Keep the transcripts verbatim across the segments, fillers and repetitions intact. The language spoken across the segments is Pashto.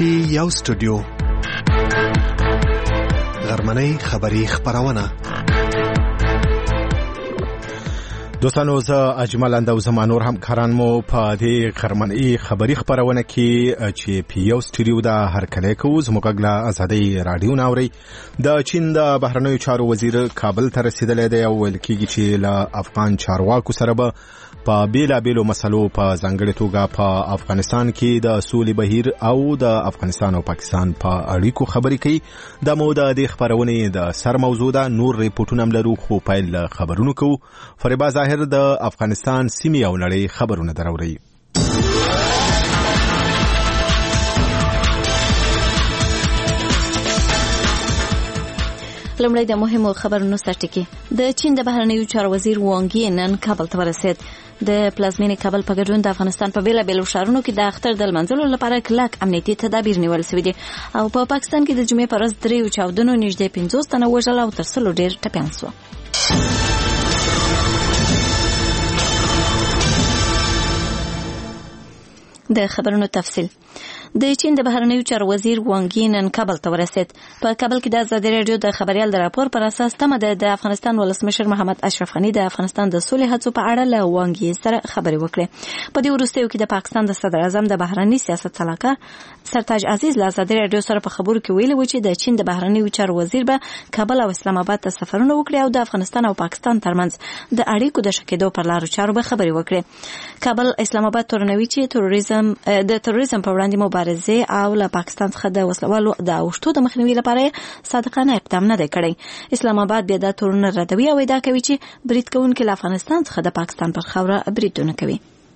پی یو سټوډیو غرمنۍ خبری خبرونه. دوستانو زه اجمل اندو زمانور هم کاران مو په دې غرمنۍ خبری خبرونه کې چې پی یو سټوډیو دا هر کله کوز مقګلا ازادي رادیو ناوري د چین د بهرنیو چارو وزیر کابل ته رسیدلی دی او ویل کېږي چې له افغان چارواکو سره به په بیلا بیلو مسلو په ځانګړې توګه په افغانستان کې د سولې بهیر او د افغانستان او پاکستان په اړیکو خبرې کوي. د موده د خبرونه د سر موضوع ده. نور ریپورتونه هم لرو خو پیل خبرونه کوو. فریبا ظاهر د افغانستان سیمې او نړۍ خبرونه دراوړي. لمړی د مهمو خبرونو سرټکی. د چین د بهرنیو چارو وزیر وانګ یی نن کابل ته ورسید. د پلازمینې کابل په ګډون د افغانستان په بیلا بیلو ښارونو کې د اختر د لمانځلو لپاره کلک امنیتي تدابیر نیول شوي دي او په پا پاکستان کې د جمعې په ورځ دریو چاودنو نږدې پنځوس تنه وژل او تر سلو ډېر ټپیان شول. د خبرونو تفصیل. د چین د بهرنیو چارو وزیر وانګ یی نن کابل ته ورسید. په کابل کې د ازادي رادیو د خبريال د راپور پر اساس تمه ده د افغانستان ولسمشر محمد اشرف غنی د افغانستان د صلح هڅو په اړه له وانګ یی سره خبرې وکړې. په دې وروستیو کې د پاکستان د صدر اعظم د بهرنی سیاست سلاکار سرتاج عزیز له ازادي رادیو سره په خبرو کې ویلي و چې د چین د بهرنیو چارو وزیر به کابل او اسلام آباد ته سفرونه وکړي او د افغانستان او پاکستان ترمنځ د اړیکو د شکېدو پر لارو چارو به خبرې وکړي. کابل اسلام آباد تورنوي چې تروریزم د تروریزم په وړاندې مبارزه او له پاکستان څخه د وسلوالو د اوښتو د مخنیوي لپاره صادقانه اقدام نه دی کړی. اسلام آباد بیا د تورونه ردوي او ادعا کوي چې برید کوونکي له افغانستان څخه د پاکستان پر خاوره بریدونه کوي.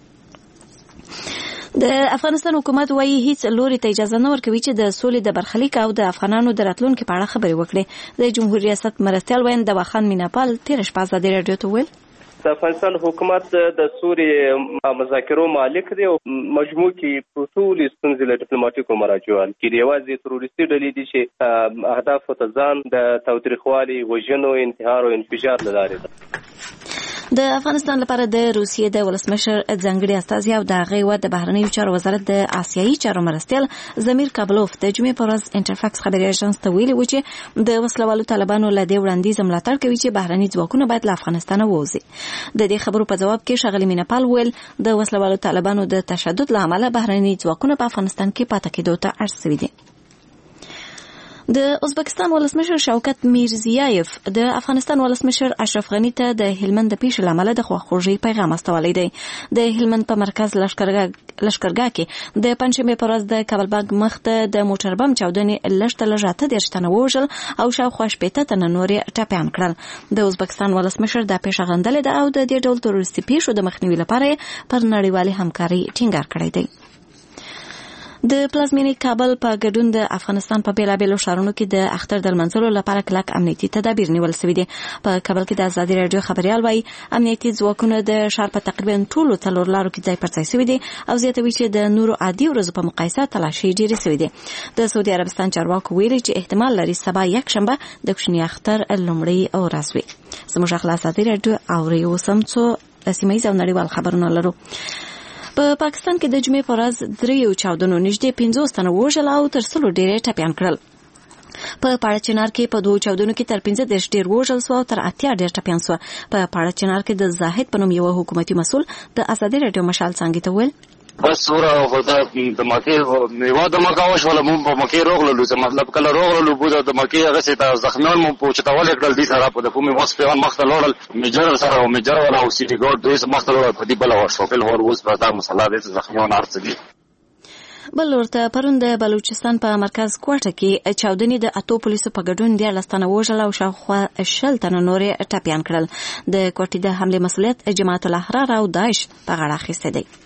د افغانستان حکومت وايي هیڅ لوري ته اجازه نه ورکوي چې د سولې د برخلیک او د افغانانو د راتلونکو په اړه خبرې وکړي. د جمهوریت ریاست مرستیال وین د واخان میناپال تیر شپه ازادي رادیو ته ویل د افغانستان حکومت د سولې مذاکرو مالک دی او مجموع کې ټول ستونزې له ډیپلوماټیکو مراجعو کې یوازې تروریستي ډلې دي چې اهداف ته ځان د تاوتریخوالي وژنو انتحار او انفجار لاره ده. د افغانستان لپاره د روسیې د ولسمشر ځانګړي استازي او د غیوه د بهرنیو چارو وزارت د آسیایي چارو مرستیال زمیر کابلوف د جمعې پر ورځ انټرفاکس خبري اژانس ته ویلي و چې د وسلوالو طالبانو له دې وړاندیز ملاتړ کوي چې بهرني ځواکونه باید له افغانستان ووځي. د دې خبرو په جواب کې ښاغلي میناپال ویل د وسلوالو طالبانو د تشدد له امله بهرني ځواکونه په افغانستان کې پاتې کېدو ته اړ شوي دي. د ازبکستان ولسمشر شوکت میرزیایف د افغانستان ولسمشر اشرف غنی ته د هلمند د پیښې لامل د خواخوږي پیغام استولی دی. د هلمند په مرکز لشکرګاه لشکرګاه کې د پنځمې پر ورځ د کابل مخ ته د موټر بم چاودنې لږ لږ اته دېرش تنه ووژل او شاوخوا شپېته تنه نورې ټپیان کړل. د ازبکستان ولسمشر دا پیښه غندلې ده او د دې ډول تروریستي پیښو د مخنیوي لپاره پر نړیوالې همکاري ټینګار کړی دی. د پلازمینې کابل په ګډون د افغانستان په بیلابیلو ښارونو کې د اختر د لمانځلو لپاره کلک امنیتي تدابیر نیول شوي دي. په کابل کې د ازادي رادیو خبريال وايي امنیتي ځواکونه د ښار په تقریبا ټولو څلور لارو کې ځای پر ځای شوي دي او زیاتوي چې د نورو عادي ورځو په مقایسه تلاشي ډېرې شوي دي. د سعودي عربستان چارواکو ویلي چې احتمال لري سبا یکشنبه د کوچني اختر لومړی ورځ وي. زموږ خلاص ازادي رادیو اوري سمڅو سیمایي او نړیوال خبرونه لرو. په پا پاکستان کې د جمعې په ورځ دریو چاودنو نږدې پنځوس تنه وژل او تر سلو ډېر ټپیان کړل. په پاړه چنار کې په دوه چاودنو کې تر پنځه دېرش ډېر وژل شو او تر اتیا ډېر ټپیان شو. په پاړه چنار کې د زاهد په نوم یو حکومتي مسؤل د ازادي رادیو مشال څنګه ته ویل بس سوره خدا د مکه میوه د مکه واش ولا مون په مکه روغلو چې مطلب کله روغلو بوده د مکه هغه څه زخمیان مون پوښتنه کړل دي سره په کومه وس په مخته لوړل میجر سره او میجر ولا او سيټي ګورډ دوی مخته لوړل په دې بل ور شو په هور اوس په دا مسله د زخمیان ارڅدي. بل ورته پرون د بلوچستان په مرکز کوټه کې چاودنې د اتو پولیسو په ګډون د لستانه وژل او شاوخوا شل تنه نورې ټپیان کړل. د کوټې د حمله مسؤلیت جماعت الاحرار او داعش په غاړه اخیسته دی.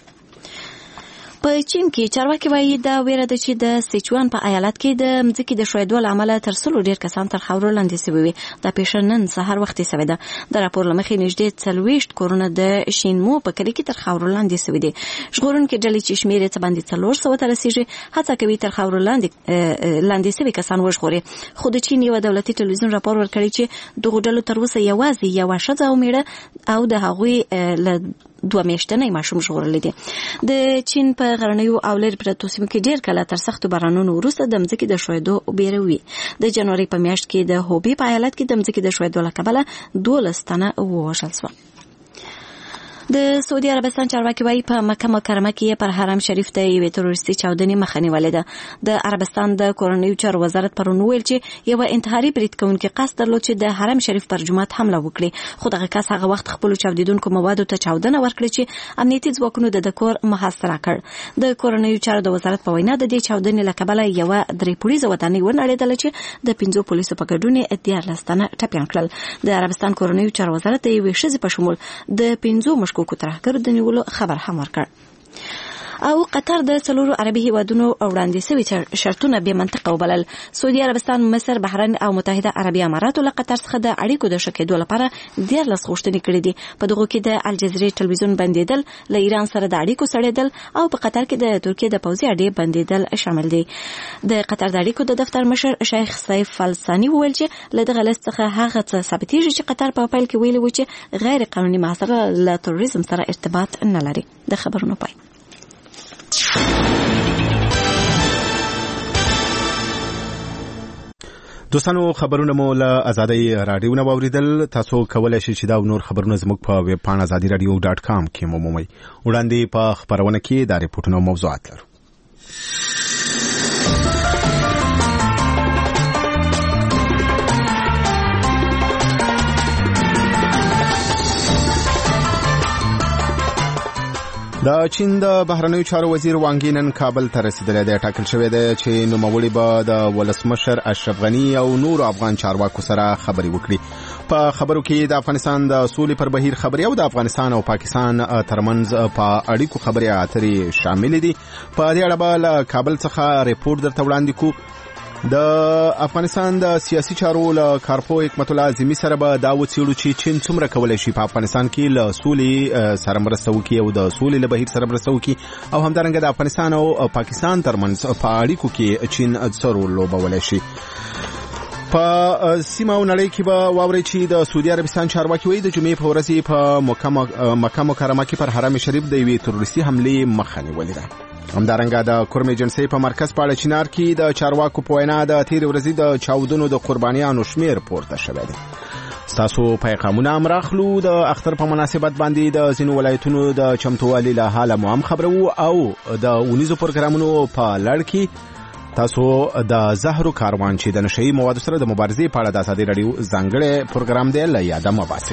په چین کې چارواکي وایي دا ویره ده چې د سیچوان په ایالت کې د مځکې د ښویېدو له امله تر سلو ډېر کسان تر خاورو لاندې شوي وي. دا پیښه نن سهار وختي شوې ده. د راپور له مخې نږدې څلوېښت کورونه د شینمو په کلي کې تر خاورو لاندې شوي دي. ژغورونکي ډلې چې شمېر یې څه باندې څلور سوه ته رسېږي هڅه کوي تر خاورو لاندې لاندې شوي کسان وژغوري. خو د چین یوه دولتي ټلویزیون راپور ورکړی چې دغو ډلو تر اوسه یوازې یوه ښځه او مېړه او د هغوی له دوه میاشتنی ماشوم ژغورلی دی. د چین په غرنیو او لرې پرتو سیمو کې ډیر کله تر سختو بارانونو وروسته د مځکې د ښویېدو بیره وي. د جنوري په میاشت کې د هوبي په ایالت کې د مځکې د ښویېدو له کبله دولس تنه ووژل شول. د سعودي عربستان چارواکي وايي په مکه مکرمه کې پر حرم شریف ته یوې تروریستي چاودنې مخه نیولې ده. د عربستان د کورنیو چارو وزارت پرون ویل چې یو انتحاري برید کوونکی قصد درلود چې د حرم شریف پر جومات حمله وکړي، خو دغه کس هغه وخت خپل چاودیدونکو موادو ته چاودنه ورکړه چې امنیتي ځواکونو د کور محاصره کړ. د کورنیو چارو د وزارت په وینا د دې چاودنې له کبله یو درې پوړیزه ودانۍ ونړېدله چې د پنځو پولیسو په ګډون دیارلس تنه ټپیان کړل. د عربستان کورنیو چارو وزارت د یوې ښځې په شمول د پنځو مشکوکو ترهګرو د نیولو خبر هم ورکړ. او قطر د څلورو عربي هیوادونو وړاندې شوي شرطونه بې منطقه وبلل. سعودي عربستان، مصر، بحرین او متحده عربي اماراتو له قطر څخه د اړیکو د ښه کېدو لپاره دیارلس غوښتنې کړې دي. په دغو کې د الجزیرې ټلویزیون بندېدل، له ایران سره د اړیکو سړېدل او په قطر کې د ترکیې د پوځي اډې بندېدل شامل دي. د قطر د اړیکو د دفتر مشر شیخ سیف الثاني وویل چې له دغه لیست څخه هغه څه ثابتېږي چې قطر په پیل کې ویلي و چې غیر قانوني محاصره له تروریزم سره ارتباط نه لري. د خبرونو پای. دوستانو، خبرونه مو له ازادي رادیو نه واوریدل. تاسو کولای شئ چې دا نور خبرونه زموږ په ویب پاڼه ازادي رادیو ډاټ کام کې مومئ. وړاندې په خبرونه کې دا ریپورتونه او موضوعات لرو. د چین د بهرنیو چارو وزیر وانګ یی نن کابل ته رسیدلی دی. ټاکل شوی دی چې نوموړي به د ولسمشر اشرف غني او نور افغان چارواکو سره خبرې وکړي. په خبرو کې د افغانستان د سولې پر بهیر خبرې او د افغانستان او پاکستان ترمنځ په اړیکو خبرې اترې شامل دي. په دې اړه به له کابل څخه ریپورت درته وړاندې کوو. د افغانستان د سیاسي چارو له کارپو حکمت الله اعظمي سره به دا وڅېړو چې چین څومره کولی شي په افغانستان کې له سولې سره مرسته وکړي او د سولې له بهیر سره مرسته وکړي، او همدارنګه د افغانستان او پاکستان ترمنځ په اړیکو کې چین څه رول لوبولی شي. په سیمه او نړۍ کې به واورئ چې د سعودي عربستان چارواکي وایي د جمعې په ورځ په مکه مکرمه کې پر حرم شریف د یوې تروریستي حملې مخه نیولې ده. همدارنګه د کورم ایجنسۍ په مرکز په اړه چینار کې د چارواکو په وینا د تېرې ورځې د چاودنو د قربانیانو شمیر پورته شوی دی. ستاسو پیغامونه هم راخلو. د اختر په مناسبت باندې د ځینو ولایتونو د چمتووالي له حاله مو هم خبرو او د اونیزو پروګرامونو په لړ کې تاسو د زهرو کاروان چې د نشهیي موادو سره د مبارزې په اړه د ازادي راډیو ځانګړی پروګرام دی له یاده مه باسئ.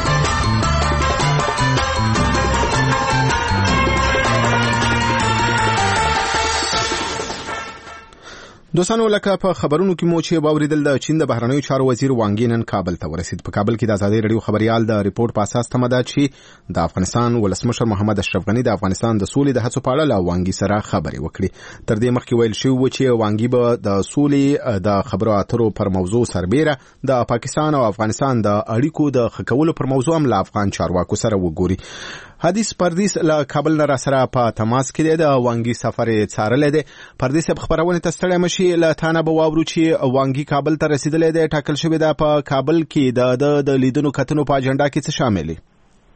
دوستانو، لکه په خبرونو کې مو چې واوریدل، د چین د بهرنیو چارو وزیر وانګ یی نن کابل ته ورسید. په کابل کې د ازادي راډیو خبريال د ریپورت په اساس تمه ده چې د افغانستان ولسمشر محمد اشرف غني د افغانستان د سولې د هڅو په اړه له وانګ یی سره خبرې وکړي. تر دې مخکې ویل شوی و چې وانګ یی به د سولې د خبرو اترو پر موضوع سربېره د پاکستان او افغانستان د اړیکو د ښه کولو پر موضوع هم له افغان چارواکو سره وګوري. حدیث پردیس له کابل نه را سره په تماس کې دی. د وانګ یی سفر یې څارلی دی. پردیس په خبرونه ته ستړی مشي. له تانه به واورو چې وانګ یی کابل ته رسیدلی دی. ټاکل شوې ده په کابل کې د د لیدنو کتنو په اجنډا کې څه شامل دي؟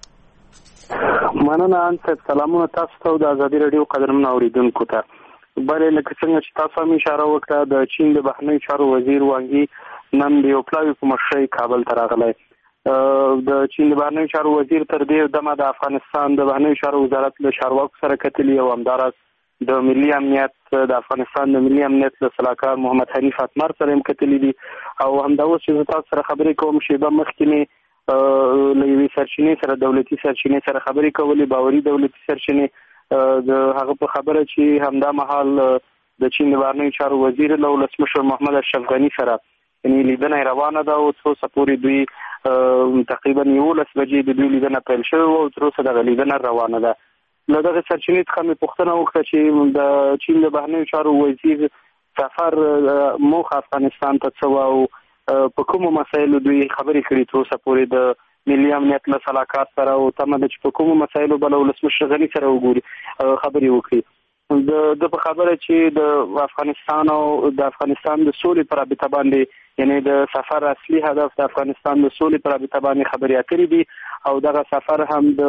مننه انت سلامونه تاسو ته د ازادي راډیو قدرمن اوریدونکو ته. بلې لکه څنګه چې تاسو هم اشاره وکړه، د چین د بهرنیو چارو وزیر وانګ یی نن د یو پلاوي په مشرۍ کابل ته راغلی. د چین د بهرنیو چارو وزیر تر دې دمه د افغانستان د بهرنیو چارو وزارت له چارواکو سره کتلي او همداراز د ملي امنیت د افغانستان د ملي امنیت له سلاکار محمد حنیف اتمر سره هم کتلي دي. او همدا اوس چې تاسو سره خبرې کوم شیبه مخکې مې له یوې سرچینې سره دولتي سرچینې سره خبرې کولې، باوري دولتي سرچینې د هغه په خبره چې همدا مهال د چین د بهرنیو چارو وزیر له ولسمشر محمد اشرف غني سره یعنی لیدنه روانه ده او څو سپوري دوی تقریبا یولس بجې د دوی لیدنه پیل شوې او تر اوسه دغه لیدنه روانه ده. له دغه سرچینې څخه مې پوښتنه وکړه چې د چین د بهرنیو چارو وزیر سفر موخه افغانستان ته څه و او په کومو مسایلو دوی خبرې کړي تر اوسه پورې د ملي امنیت له سلاکار سره او تمه ده چې په کومو مسایلو به له ولسمشر غني سره وګوري خبرې وکړي. د په خبره چې د افغانستان او د افغانستان د سولې پر رابطه باندې یعنی د سفر اصلي هدف د افغانستان د سولې پر رابطه باندې خبرې اترې دي او دغه سفر هم د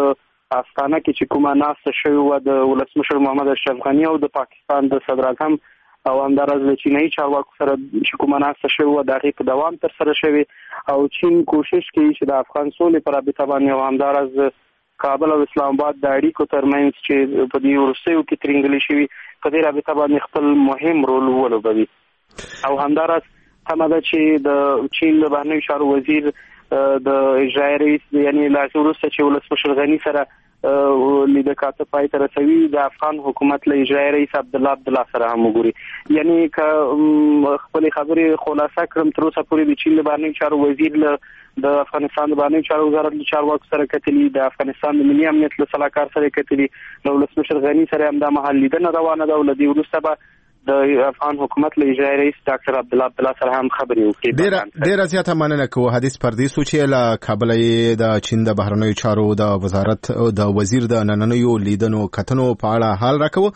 استانه کې چې کومه ناسته شوې وه د ولسمشر محمد اشرف غني او د پاکستان د صدر اعظم او همداراز د چینایي چارواکو سره چې کومه ناسته شوې وه د هغې په دوام ترسره شوې او چین کوشش کوي چې د افغان سولې په رابطه باندې او همداراز کابل او اسلام آباد د اړیکو ترمنځ چې په دې وروستیو کې ترینګلې شوي په دې رابطه باندې خپل مهم رول ولوبوي. او همداراز همه ده چې د چین د بهرنیو چارو وزیر د اجرایي رئیس یعنی لا وروسته چې ولسمشر غني سره لیده کاته پای ته رسوي د افغان حکومت له اجرایي رئیس عبدالله عبدالله سره هم وګوري. یعنی که خپلې خبرې خلاصه کړم تر اوسه پورې د چین د بهرنیو چارو وزیر له د افغانستان د بهرنیو چارو وزارت له چارواکو سره کتلي، د افغانستان د ملي امنیت له سلاکار سره کتلي، له ولسمشر غني سره هم دا مهال لیدنه روانه ده او له دې وروسته به د افغان حکومت له اجرایي رئیس ډاکټر عبدالله عبدالله سره هم خبرې وکړي. ډېره ډېره زیاته مننه کوو. حدیث پردیسو چې له کابل د چین د بهرنیو چارو د وزارت د وزیر د نننیو لیدنو کتنو په اړه حال راکوو.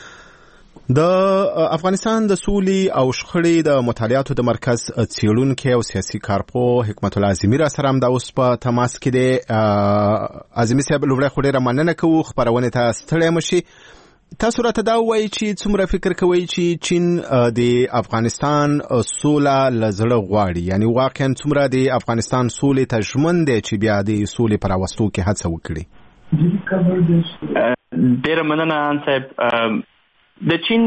د افغانستان د سولې او شخړې د مطالعاتو د مرکز څېړونکی او سیاسي کارپوه حکمت الله اعظمي را سره هم دا اوس په تماس کې دی. اعظمي صاحب لومړی خو ډېره مننه کوو، خپرونې ته ستړی مه شئ. تاسو راته دا وایئ چې څومره فکر کوئ چې چین د افغانستان سوله له زړه غواړي، یعنی واقعا څومره د افغانستان سولې ته ژمن دی چې بیا د سولې په راوستو کې هڅه وکړي؟ ډېره مننه ان صاحب. د چین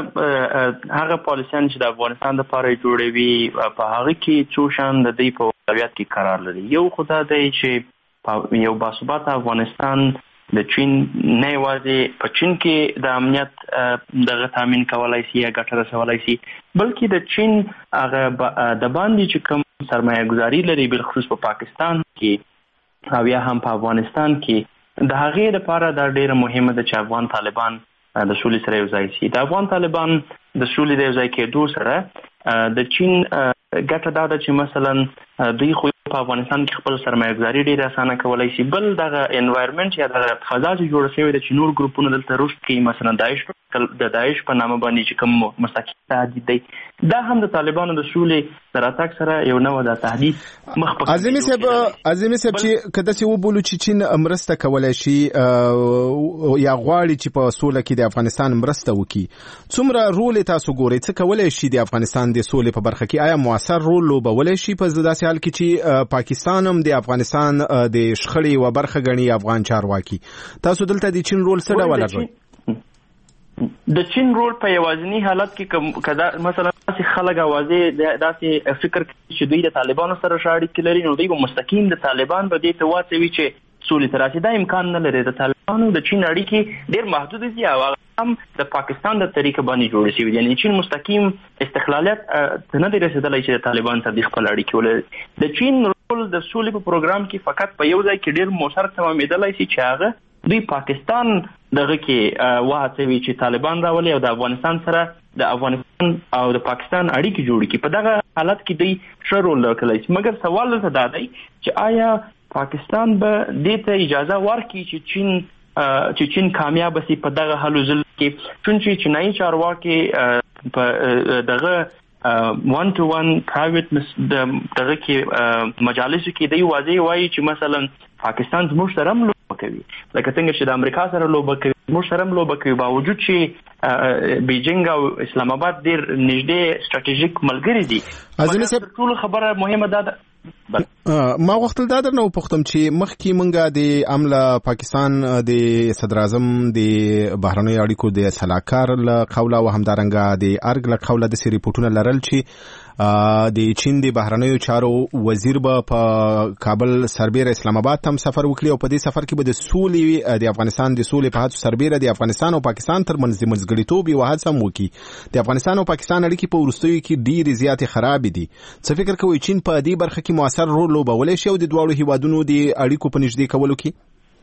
هغه پالیسیان چې د افغانستان لپاره جوړوي په هغه کې څو شان د دوی په اولویت کې قرار لري. یو خو دا دی چې یو باثباته افغانستان د چین نه یوازې په چین کې د امنیت دغه تامین کولای شي یا ګټه رسولای شي، بلکې د چین هغه د باندې چې کوم سرمایه ګذاري لري بالخصوص په پاکستان کې او یا هم په افغانستان کې، د هغې لپاره دا ډېره مهمه ده چې افغان طالبان د سولې سره یو ځای شي. د افغان طالبان د سولې د یو ځای کېدو سره د چین ګټه دا ده چې مثلا دوی خو په افغانستان کې خپل سرمایه ګذاري ډېره اسانه کولای شي، بل دغه انوایرمنټ یا دغه فضا چې جوړه شوې ده چې نور ګروپونه دلته رشد کوي، مثلا داعش د داعش په نامه باندې چې کوم مستقیم تهدید دی، دا هم د طالبانو د سولې د راتګ سره یو نوع د تهدید مخ په اعظمي صاحب اعظمي صاحب چې که داسې وبولو چې چین مرسته کولی شي یا غواړي چې په سوله کې د افغانستان مرسته وکړي، څومره رول تاسو ګورئ؟ څه کولی شي د افغانستان د سولې په برخه کې؟ آیا موثر رول لوبولی شي په داسې حال کې چې پاکستان هم د افغانستان د شخړې یوه برخه ګڼي افغان چارواکي؟ تاسو دلته د چین رول څه ډول ارزوئ؟ د چین رول په یوازینی حالت کې کدا مثلا چې خلک اوازې داسې فکر کوي چې دوی د طالبانو سره اړیکې لري، نو دوی به مستقیم د طالبان په دې ته واچوي چې سولې ته راشي. دا امکان نه لري. د طالبانو د چین اړیکې ډېر محدود دي او هم د پاکستان د طریقه باندې جوړې شوي دي. یعنې چین مستقیم استقلالیت ته نه دی رسېدلی چې د طالبان سره خپل اړیکې ولري. د چین رول د سولې په پروګرام کې فقط په یو ځای کې ډېر مؤثر تمامېدلی شي چې هغه دوی پاکستان دغه کې وهڅوي چې طالبان راولي او د افغانستان سره د افغانستان او د پاکستان اړیکې جوړې کړي. په دغه حالت کې دوی ښه رول لرلی شي. مګر سوال دلته دا دی چې آیا پاکستان به دې ته اجازه ورکړي چې چین چې چین کامیاب شي په دغه هلو ځلو کې؟ چونچې چینایي چارواکي په دغه وان ټو وان پرایویټ دغه کې مجالسو کې دوی واضح وایي چې مثلا پاکستان زموږ سره هم لوبه کوي، لکه څنګه چې د امریکا سره لوبه کوي، زموږ سره هم لوبه کوي، باوجود چې بیجینګ او اسلام آباد ډېر نږدې ستراتیژیک ملګري دي. اعظمي صاحب ټول خبره مهمه ده. ما غوښتل دا درنه وپوښتم چې مخکې مونږه د عمله پاکستان د صدر اعظم د بهرنیو اړیکو د سلاکار له قوله او همدارنګه د ارګ له قوله داسې ریپورټونه لرل چې د چین د بهرنیو چارو وزیر به په کابل سربیره اسلام آباد ته هم سفر وکړي او په دې سفر کې به د سولې د افغانستان د سولې په هڅو سربیره د افغانستان او پاکستان ترمنځ د منځګړیتوب یوه هڅه هم وکړي. د افغانستان او پاکستان اړیکې په وروستیو کې ډېرې زیاتې خرابې دي. څه فکر کوئ چین په دې برخه کې موثر رول لوبولی شي او د دواړو هیوادونو د اړیکو په نږدې کولو کې؟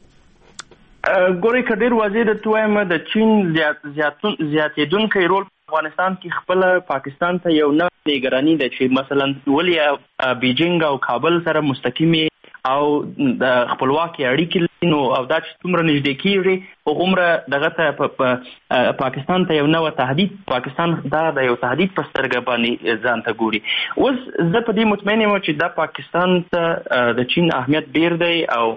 ګورئ که ډېر واضح درته وایم د چین زیاتېدونکی رول افغانستان کې خپل پاکستان ته یو نوع نګراني ده چې مثلا ولې بیجینګ او کابل سره مستقیمې او د خپلواکي اړیکې لري، نو او دا چې څومره نږدې کېږي هغومره دغه ته پاکستان ته یو نوع تهدید، پاکستان دا د یو تهدید په سترګه باندې ځان ته ګوري. اوس زه په دې مطمئن یم چې دا پاکستان ته د چین اهمیت ډېر دی او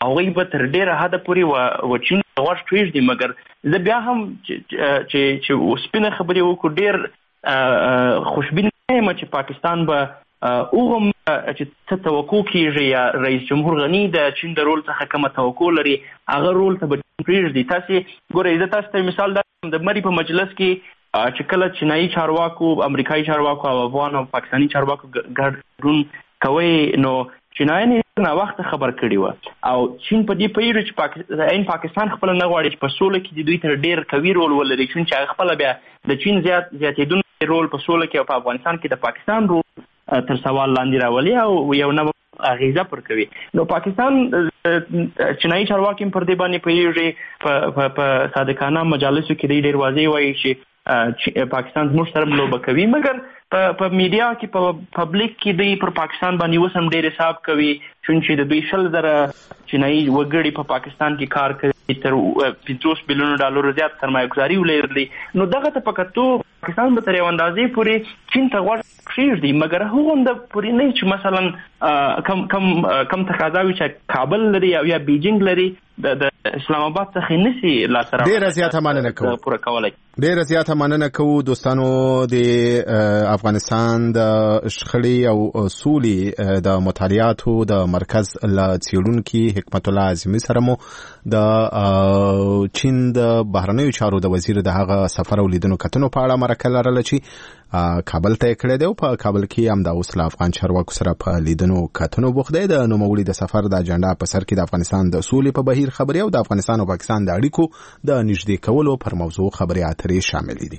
هغوی به تر ډېره حده پورې و چین غوږ کېږدي. مګر زه بیا هم چې چې سپینه خبرې وکړو ډېر خوشبین یم چې پاکستان به اوغم چې څه توقع کېږي یا رئیس جمهور غني د چین د رول څخه کومه توقع لري هغه رول ته به پرېږدي. تاسې ګورئ زه تاسو ته مثال درکړم د مري په مجلس کې چې کله چینایي چارواکو امریکایي چارواکو او افغان او پاکستاني چارواکو ګډون کوي نو چینایان نه وخت خبر کړی و او چین په دې پیړ چې پاکستان پاکستان خپل نه غواړي چې په سوله کې د دوی تر ډیر قوي رول ولري چې خپل بیا د چین زیات زیاتېدونکي رول په سوله کې او په افغانستان کې د پاکستان رول تر سوال لاندې راولي او یو نه اغیزه پر کوي. نو پاکستان چینایي چارواکي پر دې باندې پیږي په صادقانه مجالسو کې ډیر واضح وایي چې پاکستان زموږ سره لوبه کوي. مګر په میډیا کې په پبلیک کې دوی پر پاکستان باندې اوس هم ډېر حساب کوي چې د دوی شل زره چینایي وګړي په پاکستان کې کار کوي تر پنځوس بیلیون ډالر زیات سرمایه ګزاري ولري. نو دغه ته په کتو پاکستان به تر یو اندازې پورې چین ته غوږ کېږدي. مګر هغونده پورې نه چې مثلا کم کم کم تقاضا وي چې کابل لري او یا بیجینګ لري د اسلام آباد څخه نسی لا سره ډېره زیاته مننه کوو پوره کولای. ډېره زیاته مننه کوو دوستانو د افغانستان د شخړې او سولې د مطالعاتو د مرکز له څېړونکي حکمت الله اعظمي سره مو د چین د بهرنیو چارو د وزیر د هغه سفر او لیدنو کتنو په اړه مرکه لرله چې کابل ته کړی دی او په کابل کې هم د اوس له افغان چارواکو سره په لیدنو کتنو بوخت دی. د نوموړي د سفر د اجنډا په سر کې د افغانستان د سولې په بهیر خبرې او د افغانستان او پاکستان د اړیکو د نږدې کولو پر موضوع خبرې اترې شامل دي.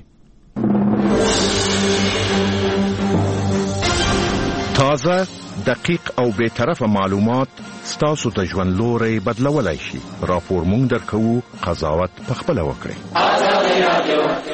تازه دقیق او بے طرفه معلومات ستاسو د ژوند لوري بدلولای شي. راپور مونږ درکو، قضاوت پخپله وکړئ.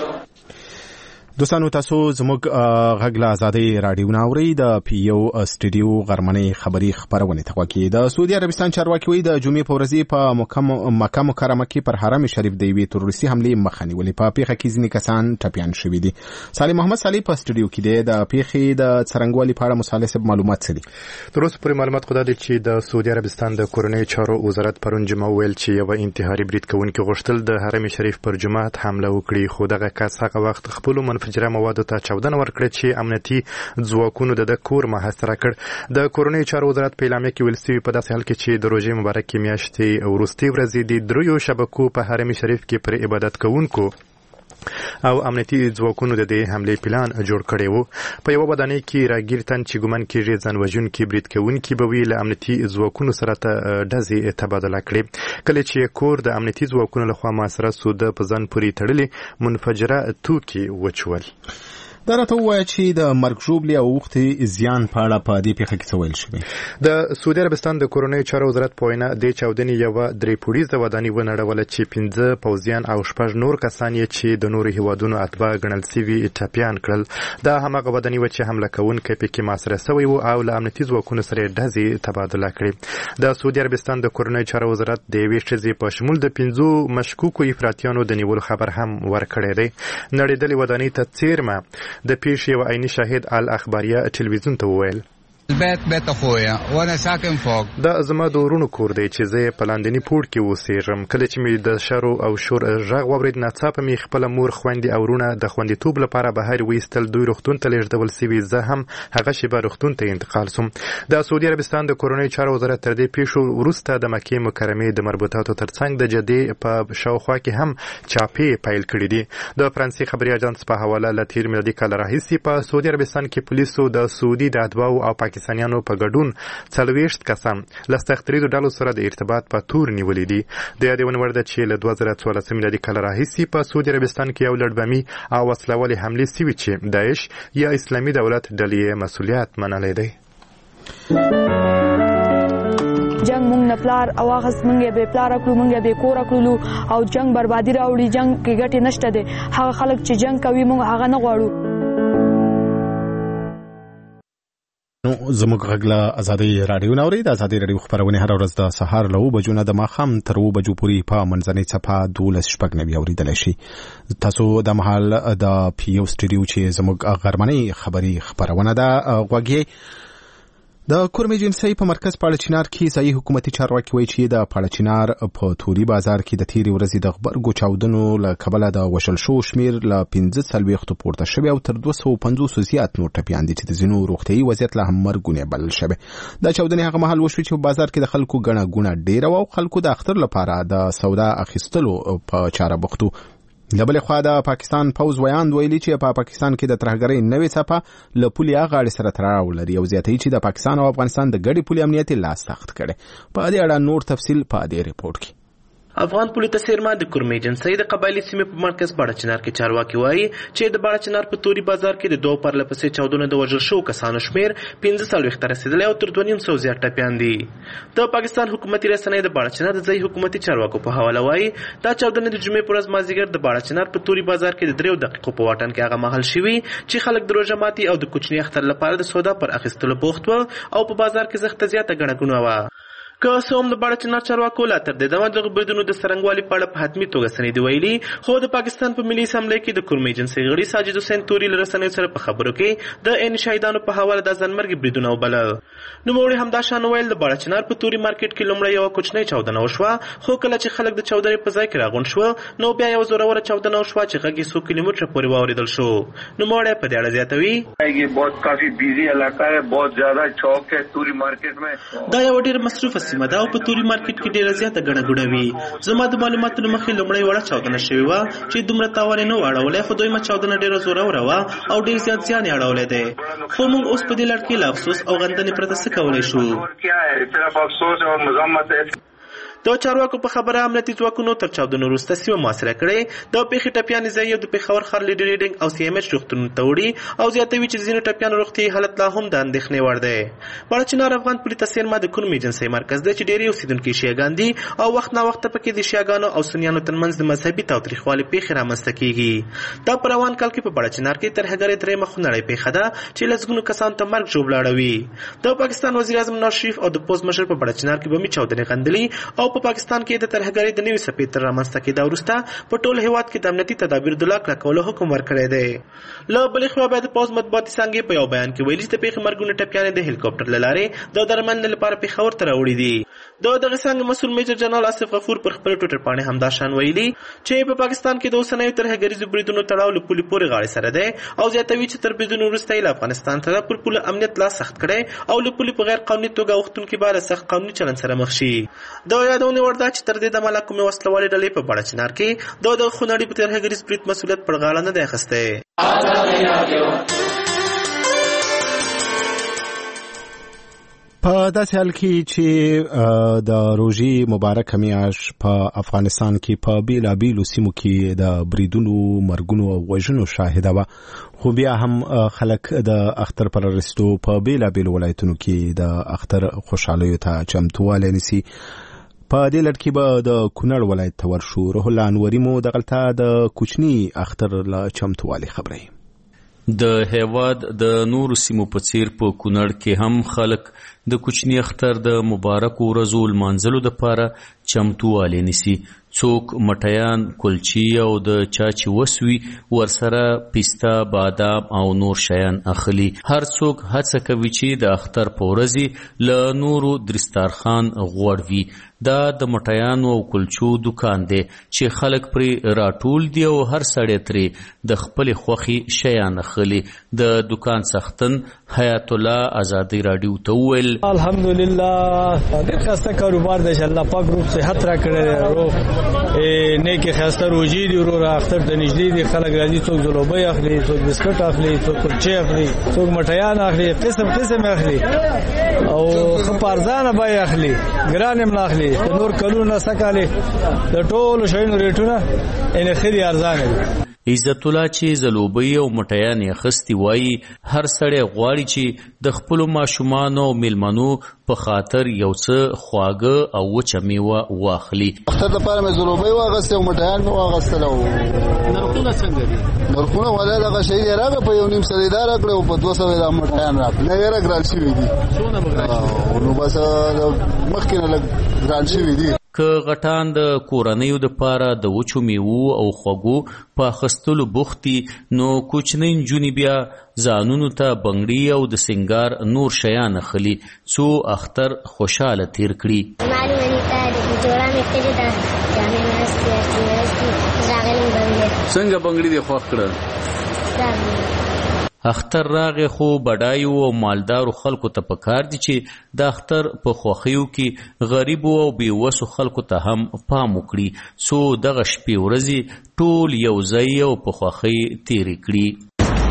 دوستانو تاسو زموږ غږ له ازادۍ راډیو نه اورئ. د پی یو سټوډیو غرمنۍ خبري خبرونه ته وکړي. د سعودي عربستان چارواکي وایي د جمعې په ورځ په مکه مکرمه کې پر حرم شریف د یوې تروریستي حملې مخه نیولې. په پیښه کې ځینې کسان ټپیان شوي دي. صالح محمد صالح په سټوډیو کې دی. د پیښې د څرنګوالي په اړه مصالح معلومات څه دي؟ تر اوسه پورې معلومات خو دا دي چې د سعودي عربستان د کورنۍ چارو وزارت پرون جمعه ویل چې یو انتحاري برید کوونکي غوښتل د حرم شریف پر جماعت حمله وکړي، خو دغه کس هغه وخت خپل منفجره موادو ته چاودنه ورکړه چې امنیتي ځواکونو د کور محاصره کړ. د کورنۍ چارو وزارت په اعلامیه کې ویل شوي په داسې حال کې چې د روژې مبارکې میاشتې وروستۍ ورځې د دریو شبکو په حرم شریف کې پر عبادت کوونکو او امنیتي ځواکونو د دې حملې پلان جوړ کړی وو. په یو ودانۍ کې راګیر تن چې ګومان کېږي ځان وژونکي برید کوونکي به وی له امنیتي ځواکونو سره ډزې تبادله کړي. کله چې کور د امنیتي ځواکونو لخوا محاصره سو د په ځان پورې تړلې منفجره توکي وچول. دا راته ووایه چې د مرګ ژوبلې او اوښتې زیان په اړه په دې پیښه کې څه ویل شوي؟ د سعودي عربستان د کورنۍ چارو وزارت په وینا دې چاودنې یوه درې پوړیزه ودانۍ ونړوله چې پنځه پوځیان او شپږ نور کسان یې چې د نورو هیوادونو اتباع ګڼل سوي ټپیان کړل. دا هماغه ودانۍ وه چې حمله کوونکی پکې محاصره سوی و او له امنیتي ځواکونو سره یې ډزې تبادله کړې. د سعودي عربستان د کورنۍ چارو وزارت د یوې ښځې په شمول د پنځو مشکوکو افراطیانو د نیولو خبر هم ورکړی دی. نړېدلې ودانۍ ته څیرمه د پیښې یو عیني شاهد الاخباریه ټلویزیون ته وویل البيت بيت اخويا وانا ساكن فوق. دا زما د ورونو کور دی چې زه په لاندني پوړ کې اوسېږم. کله چې مې د شر او شور غږ واورېد ناڅاپه مې خپل مور، خويندې او ورونه د خوندیتوب لپاره بهر ویستل. دوی روغتون ته لېږدول سوي. زه هم هغه شېبه روغتون ته انتقال سوم. د سعودي عربستان د کورنۍ چارو وزارت تر دې پیښو وروسته د مکې مکرمې د مربوطاتو ترڅنګ د جدې په شاوخوا کې هم چاپې پیل کړي دي. د فرانسې خبري اژانس په حواله له تیر میلادي کال راهیسې په سعودي عربستان کې پولیسو د سعودي د اتباعو او پاکستانیانو په ګډون څلوېښت کسان له سختریزو ډلو سره د ارتباط په تور نیولي دي. د یادونې وړ ده چې له دوه زره څوارلسم میلادي کال راهیسې په سعودي عربستان کې یو لړ بمي او وسلوالې حملې سوي چې داعش یا اسلامي دولت ډلې مسؤلیت منلی دی. جنگ مونږ نه پلار او هغه څنګه به پلار کړو مونږ به کور کړو او جنگ بربادي راوړي. جنگ کې ګټه نشته ده. هغه خلک چې جنگ کوي مونږ هغه نه غواړو. نو زموږ غږ له ازادۍ راډیو نه اورئ. د ازادۍ راډیو خپرونې هره ورځ د سهار له اوو بجو نه د ماښام تر اوو بجو پورې په منځنۍ څپه دولس شپږ نوي اورېدلی شي. تاسو د مهال د پی یو سټوډیو چې زموږ غرمنۍ خبري خپرونه ده غوږ د کورم ایجنسۍ په مرکز پاړچینار کې ځایي حکومتي چارواکي وایي چې د پاړچینار په توري بازار کې د تیرې ورځې د غبرګو چاودنو له کبله د وشل شو شمیر له پنځه څلوېښتو پورته شوی او تر دوه سوه پنځوسو زیات نور ټپیان دي چې د ځینو روغتیایي وضعیت لا هم مرګونی بلل شوی. دا چاودنې هغه مهال وشوې چې په بازار کې د خلکو ګڼه ګوڼه ډېره وه او خلکو د اختر لپاره د سودا اخیستلو په چاره بوخت وو. له بلې خوا د پاکستان پوځ ویاند ویلي چې په پاکستان کې د ترهګرۍ نوې څپه له پولې غاړې سره تړاو لري او زیاتوي چې د پاکستان او افغانستان د ګډې پولې امنیت لاس تخت کړي. په دې اړه نور تفصیل په دې ریپورت کې. افغان پولیس سیرما د کورم ایجنسۍ د قبایلی سیمې په مرکز باړچنار کې چارواکي وایي چې د باړچنار په توري بازار کې د دوه پرله پسې چاودنو د وژل شوو کسانو شمیر پنځه څلوېښت ته رسېدلی او تر دوه نیم سوه زیات ټپیان دي. د پاکستان حکومتي رسنۍ د باړچنار د ځایي حکومتي چارواکو په حواله وایي دا چاودنې د جمعې په ورځ مازدیګر د باړچنار په توري بازار کې د دریو دقیقو په واټن کې هغه مهال شوي چې خلک د روژه ماتي او د کوچني اختر لپاره د سودا پر اخیستلو بوخت وو او په بازار کې زښته زیاته ګڼه ګوڼه وه. که څه هم د باړچنار چارواکو لا تر دې دمه دغه بریدونو د څرنګوالي په اړه په حتمي توګه څه نه دي ویلي، خو د پاکستان په ملي اسامبلۍ کې د کورم ایجنسۍ غړي ساجد حسین توري له رسنیو سره په خبرو کې د عین شهیدانو په حواله د ځانمرګي بریدونه وبلل. نوموړي همدا شان ویل د باړچنار په توري مارکیټ کې لومړی یوه کوچنۍ چاودنه وشوه، خو کله چې خلک د چاودنې په ځای کې راغونډ شوه نو بیا یوه زوروره چاودنه وشوه چې غږ یې څو کیلومتره پورې واورېدل شو. نوموړی په دې اړه زیاتوي دا یوه ډېره مصروفه سیمه ده او په توري مارکیټ کې ډیره زیاته ګڼه ګوڼه وي. زما د معلوماتو له مخې لومړۍ وړه چاودنه شوې وه چې دومره تاوان یې نه و اړولی، خو دویمه چاودنه ډیره زوروره وه او ډیر زیات زیان یې اړولی دی. خو موږ اوس په دې لړ کې له افسوس او غندنې پرته څه کولی شو؟ د چارواکو په خبره امنیتي ځواکونو تر چاودنو وروسته سیمه محاصره کړې. د پیښې ټپیان یې ځایي د پېښور ښار لیډي ریډینګ او سی ایم ایچ روغتونونو ته وړي او زیاتوي چې ځینو ټپیانو روغتیایي حالت لا هم د اندېښنې وړ دی. باړچنار افغان پولیس سیرما د کورم ایجنسۍ مرکز دی چې ډېری اوسېدونکي شیعګان دي او وخت ناوخته پکې د شیعګانو او سنیانو ترمنځ د مذهبي تاوتریخوالي پیښې رامنځته کېږي. دا په روان کال کې په باړچنار کې ترهګرۍ درېیمه خونړۍ پیښه ده چې لسګونو کسانو ته مرګ ژوبله اړوي. د پاکستان وزیر اعظم نواز شریف او د پوځ مشر په باړچنار کې بمي چاودنې غندلي او په پاکستان کې د ترهګرۍ د نوي څپې تر رامنځته کېدا وروسته په ټول هېواد کې د امنیتي تدابیر د لا کلکولو حکم ورکړی دی. له بلې خوا بیا د پوځ مطبوعاتي څانګې په یو بیان کې ویلي چې د پیښې مرګونې ټپیانې د هلیکاپټر له لارې د درملنې لپاره پېښور ته راوړي دي. د دغه څانګې مسؤل میجر جنرال آصف غفور پر خپل ټویټر باندې همدا شان ویلي چې په پاکستان کې د اوسنیو ترهګریزو بریدونو تړاو له پولې پورې غاړې سره دی او زیاتوي چې تر بریدونو وروسته یې له افغانستان سره پر پوله امنیت لا سخت کړی او له پولې په غیر قانوني توګه اوښتونکي به له سخت قانوني چلند سره مخ شي. د یادونې وړ ده چې تر دې دمه لا کومې وسلوالې ډلې په باړچنار کې د دغه خونړي په ترهګریز برید مسؤلیت پر غاړه نه دی اخیستی. په داسې حال کې چې د روژې مبارکه میاشت په افغانستان کې په بیلابیلو سیمو کې د بریدونو، مرګونو او وژنو شاهده وه، خو بیا هم خلک د اختر پر رسېدو په بیلابیلو ولایتونو کې د اختر خوشحالیو ته چمتووالی نیسي. په دې لړ کې به د کونړ ولایت ته ورشو. روح الله انوري مو دغلته د کوچني اختر له چمتووالي خبروي. د هیواد د نورو سیمو په څیر په کونړ کې هم خلک د کوچني اختر د مبارکو ورځو لمانځلو دپاره چمتووالی نیسي. څوک مټیان، کلچي او د چا چې وسوي ورسره پیسته، بادام او نور شیان اخلي. هر څوک هڅه کوي چې د اختر په ورځې له نورو درستارخان غوړ وي. دا د مټیانو او کلچو دکان دی چې خلک پرې راټول دي او هر سړی ترې د خپلې خوښې شیان اخلي. د دکان څښتن حیات الله ازادي راډیو ته وویل الحمدلله ډېر ښایسته کاروبار دی چې الله پاک روغ صحت راکړی دی، روغ نیکې ښایسته روژې دي، وروره اختر ته نږدې دي، خلک راځي، څوک ځلوبۍ اخلي، څوک بسکټ اخلي، څوک کلچې اخلي، څوک مټیان اخلي، قسم قسم اخلي او ښه په ارزانه بیې اخلي، ګران هم نه اخلي. د نور کلونو نه څه کالې د ټولو شیانو ریټونه یعنې ښه دي، ارزانه دي. عزت الله چې زلوبۍ او مټیان یې اخیستي وایي هر سړی غواړي چې د خپلو ماشومانو او میلمنو په خاطر یو څه خواږه او وچه میوه واخلي. اختر دپاره مې زلوبۍ واخیستې او مټیان مې واخیستل. او نرخونه څنګه دي؟ نرخونه ولی دغه شی یې راغی په یو نیم سر یې دا راکړی او په دوه سوه یې دا مټیان راکړي. نه ډېره ګران شوي دي. څونه به ګران شوي؟ نو بس مخکې نه لږ ګران شوي دي. که غټان د کورنیو دپاره د وچو میوو او خوږو په اخیستلو بوختي نو کوچنۍ نجونې بیا ځانونو ته بنګړي او د سینګار نور شیان اخلي څو اختر خوشحاله تیر کړي. څنګه بنګړي دې خوښ کړل؟ اختر راغی خو بډایو او مالدارو خلکو ته پکار دي چې د اختر په خوښیو کې غریبو او بیوسو خلکو ته هم پام وکړي څو دغه شپې ورځې ټول یو ځای او په خوښۍ تیرې کړي.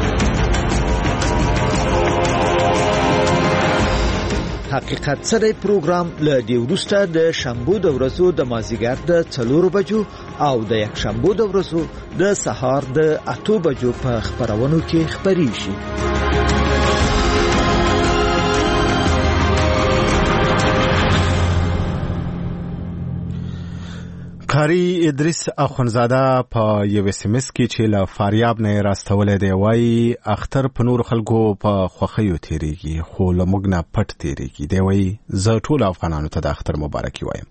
حقیقت سره پروګرام له دې وروسته د شنبو د ورځو د مازیګر د څلورو بجو او د یک شنبو د ورځو د سهار د اتو بجو په خبرونو کې خبرېږي. قاری ادریس اخونزاده په یو اس ام اس کې چې له فاریاب نه راستولې دی وایي اختر په نور خلکو په خوښیو تیریږي خو له موږ نه پټ تیریږي. دی وایي زه ټول افغانانو ته د اختر مبارکي وایم.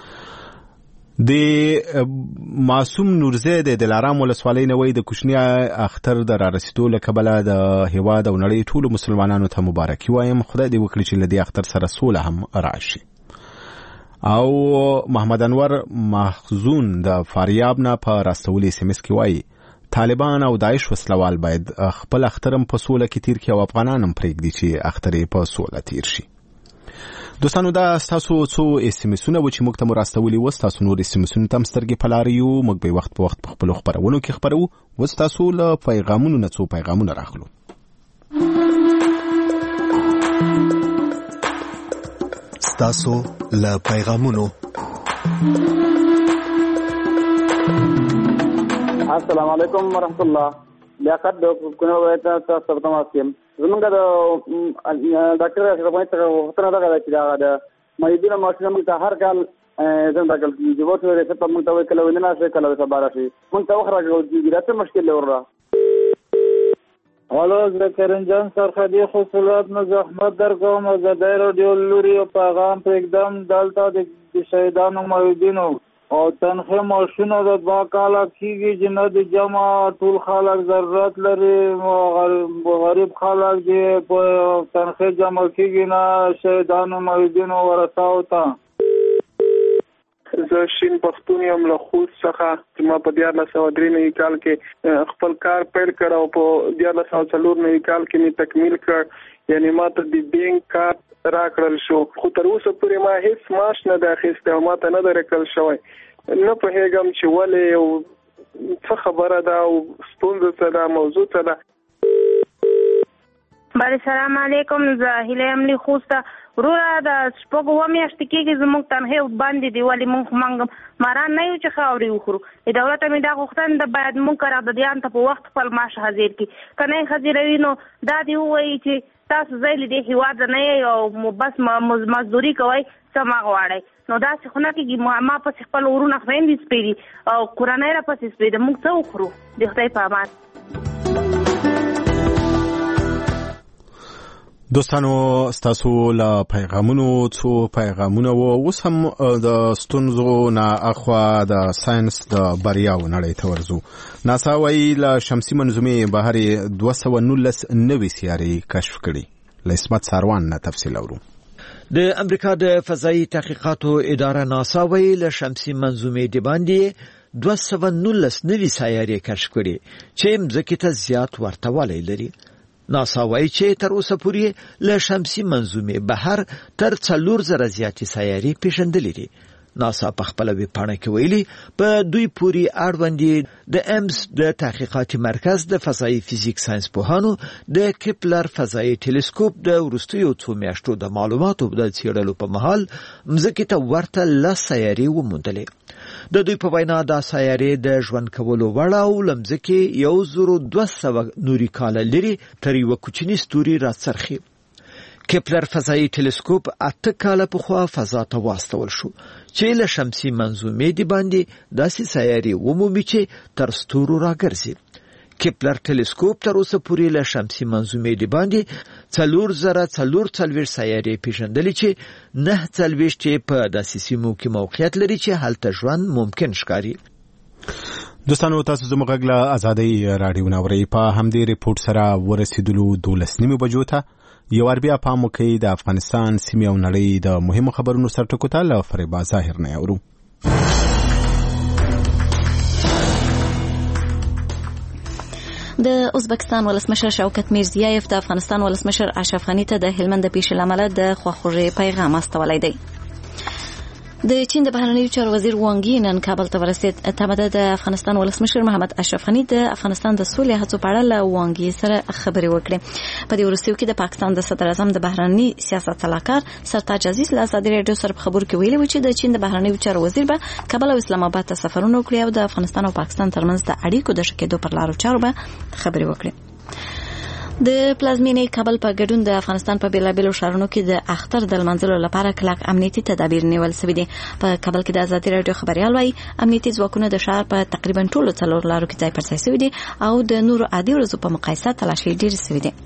د معصوم نورزی د دلارام ولسوالۍ نه وایي د کوچني اختر د رارسېدو له کبله د هیواد او نړۍ ټولو مسلمانانو ته مبارکي وایم. خدای دې وکړي چې له دې اختر سره سوله هم راشي. او محمد انور محزون د فاریاب نه په راستولي اس ام اس کې وایي طالبان او داعش وسلوال باید خپل اخترم په سوله کې تیر کړي او افغانان هم پرېږدي چې اختر یې په سوله تیر شي. دوستانو دا ستاسو څو اس ام اسونه و چې موږ ته مو راستولي وو. ستاسو نور اس ام اسونو ته هم سترګې په لاره یو. موږ به وخت په وخت په خپلو خپرونو کې خپروو. اوس ستاسو له پیغامونو نه څو پیغامونه راخلو. ستاسو له پیغامونو. السلام علیکم ورحمت الله. لیاقت د کومه وایته تاسو ته تماسیم زمونږ د ډاکټر اشرف غنی څخه وختونه دغه چې دا د مریضونو ماشینه موږ ته هر کال زم راکل کیږي وته ورته په موږ ته کله ونه شي کله سبا راشي موږ ته وخت راکول کیږي دا څه مشکل لري. حالا از کرنجان سرخدی خصولات نه زحمت در کوم از د رادیو لوري او پیغام پرېږدم دلته د شهیدانو موجودینو او تنخه ماشونه د با کاله کیږي چې نه د جمع ټول خلک ضرورت لري غریب خلک چې په تنخه جمع کیږي نه شهیدانو موجودینو ورثاو ته. زه شین پښتون یم له خوست څخه چې ما په دیارلس سوه درې نوي کال کې خپل کار پیل کړ او په دیارلس سوه څلور نوي کال کې مې تکمیل کړ. یعنی ما ته د بینک کارت راکړل شو خو تر اوسه پورې ما هیڅ معاش نه دی اخیستی او ما ته نه دی راکړل شوی. نه پوهېږم چې ولې او څه خبره ده او ستونزه څه ده موضوع څه ده. بله سلام علیکم. زه هیله یم له خوسته وروره د شپږو اووه میاشتې کېږي زموږ تنخې بندې دي ولې موږ ماران نه یو چې خاورې وخورو. د دولت مې دا غوښتنه ده باید موږ قراردادیانو ته په وخت خپل معاش حاضر کړي. که نه یې حاضروي نو دا دې ووایي چې تاسو ځای له دې هېواده نه یئ او بس مزدوري کوئ څه مه غواړئ. نو داسې خو نه کېږي. ما پسې خپل ورونه خویندې سپېدي او کورنۍ را پسې سپېده موږ څه وخورو. د خدای په امان. دوستانو ستاسو له پیغامونو څو پیغامونه و. اوس هم د ستونزو نه اخوا د ساينس د بریاو نړۍ ته ورځو. ناسا وايي له شمسي منظومې بهر دوه سوه نولس نوي سیارې کشف کړي. له اسمت ساروان نه تفصیل اورو. د امریکا د فضایي تحقیقاتو اداره ناسا وايي له شمسي منظومې د باندې دوه سوه نولس نوي سیارې کشف کړي چې مځکې ته زیات ورتوالی لري. ناسا وايي چې تر اوسه پورې له شمسي منظومې بهر تر څلور زره زیاتې سیارې پیژندلې دي. ناسا په خپل ویب پاڼه کې ویلي په دوی پورې اړوند د ایمز د تحقیقاتي مرکز د فضایي فزیک ساينس پوهانو د کپلر فضایي ټلسکوپ د وروستیو څو میاشتو د معلوماتو د څېړلو په مهال مځکې ته ورته لس سیارې وموندلې. د دوی په وینا دا سیارې د ژوند کولو وړ او لمځکې یو زرو دوه سوه نوري کاله لري تر یوه کوچني ستوري راڅرخي. کپلر فضایي ټلسکوپ اته کاله پخوا فضا ته واستول شو چې له شمسي منظومې د باندې داسې سیارې ومومي چې تر ستورو راګرځي. کپلر ټلسکوپ تر اوسه پورې له شمسي منظومې د باندې څلور زره څلور څلوېښت سیارې پیژندلې چې نه څلوېښت یې په داسې سیمو کې موقعیت لري چې هلته ژوند ممکن ښکاري. دوستانو تاسو زموږ غږ له ازادۍ راډیو ناوري په همدې ریپورت سره ورسېدلو دولس نیمې بجو ته یو ار بیا پام وکړئ د افغانستان سیمې او نړۍ د مهمو خبرونو سرټکو ته له فریبا ظاهر نه اورو. د ازبکستان ولسمشر شوکت میرزیایف د افغانستان ولسمشر اشرف غنی ته د هلمند د پیښې له امله د خواخوږۍ پیغام استولی دی. د چین د بهرنیو چارو وزیر وانګ یی نن کابل ته ورسید. تمه د افغانستان ولسمشر محمد اشرف غنی د افغانستان د سولې هڅو په اړه له وانګ یی سره خبرې وکړې. په دې وروستیو کې د پاکستان د صدر اعظم د بهرنی سیاست سلاکار سرتاج عزیز له ازادي راډیو سره په خبرو کې ویلي و چې د چین د بهرنیو چارو وزیر به کابل او اسلام آباد ته سفرونه وکړي او د افغانستان او پاکستان ترمنځ د اړیکو د ښه کېدو پر لارو چارو به خبرې وکړي. د پلازمینې کابل په ګډون د افغانستان په بیلابیلو ښارونو کې د اختر د لمانځلو لپاره کلک امنیتي تدابیر نیول شوي دي. په کابل کې د ازادي راډیو خبريال وايي امنیتي ځواکونه د ښار په تقریبا ټولو څلور لارو کې ځای پر ځای شوي دي او د نورو عادي ورځو په مقایسه تلاشي ډېرې شوي دي.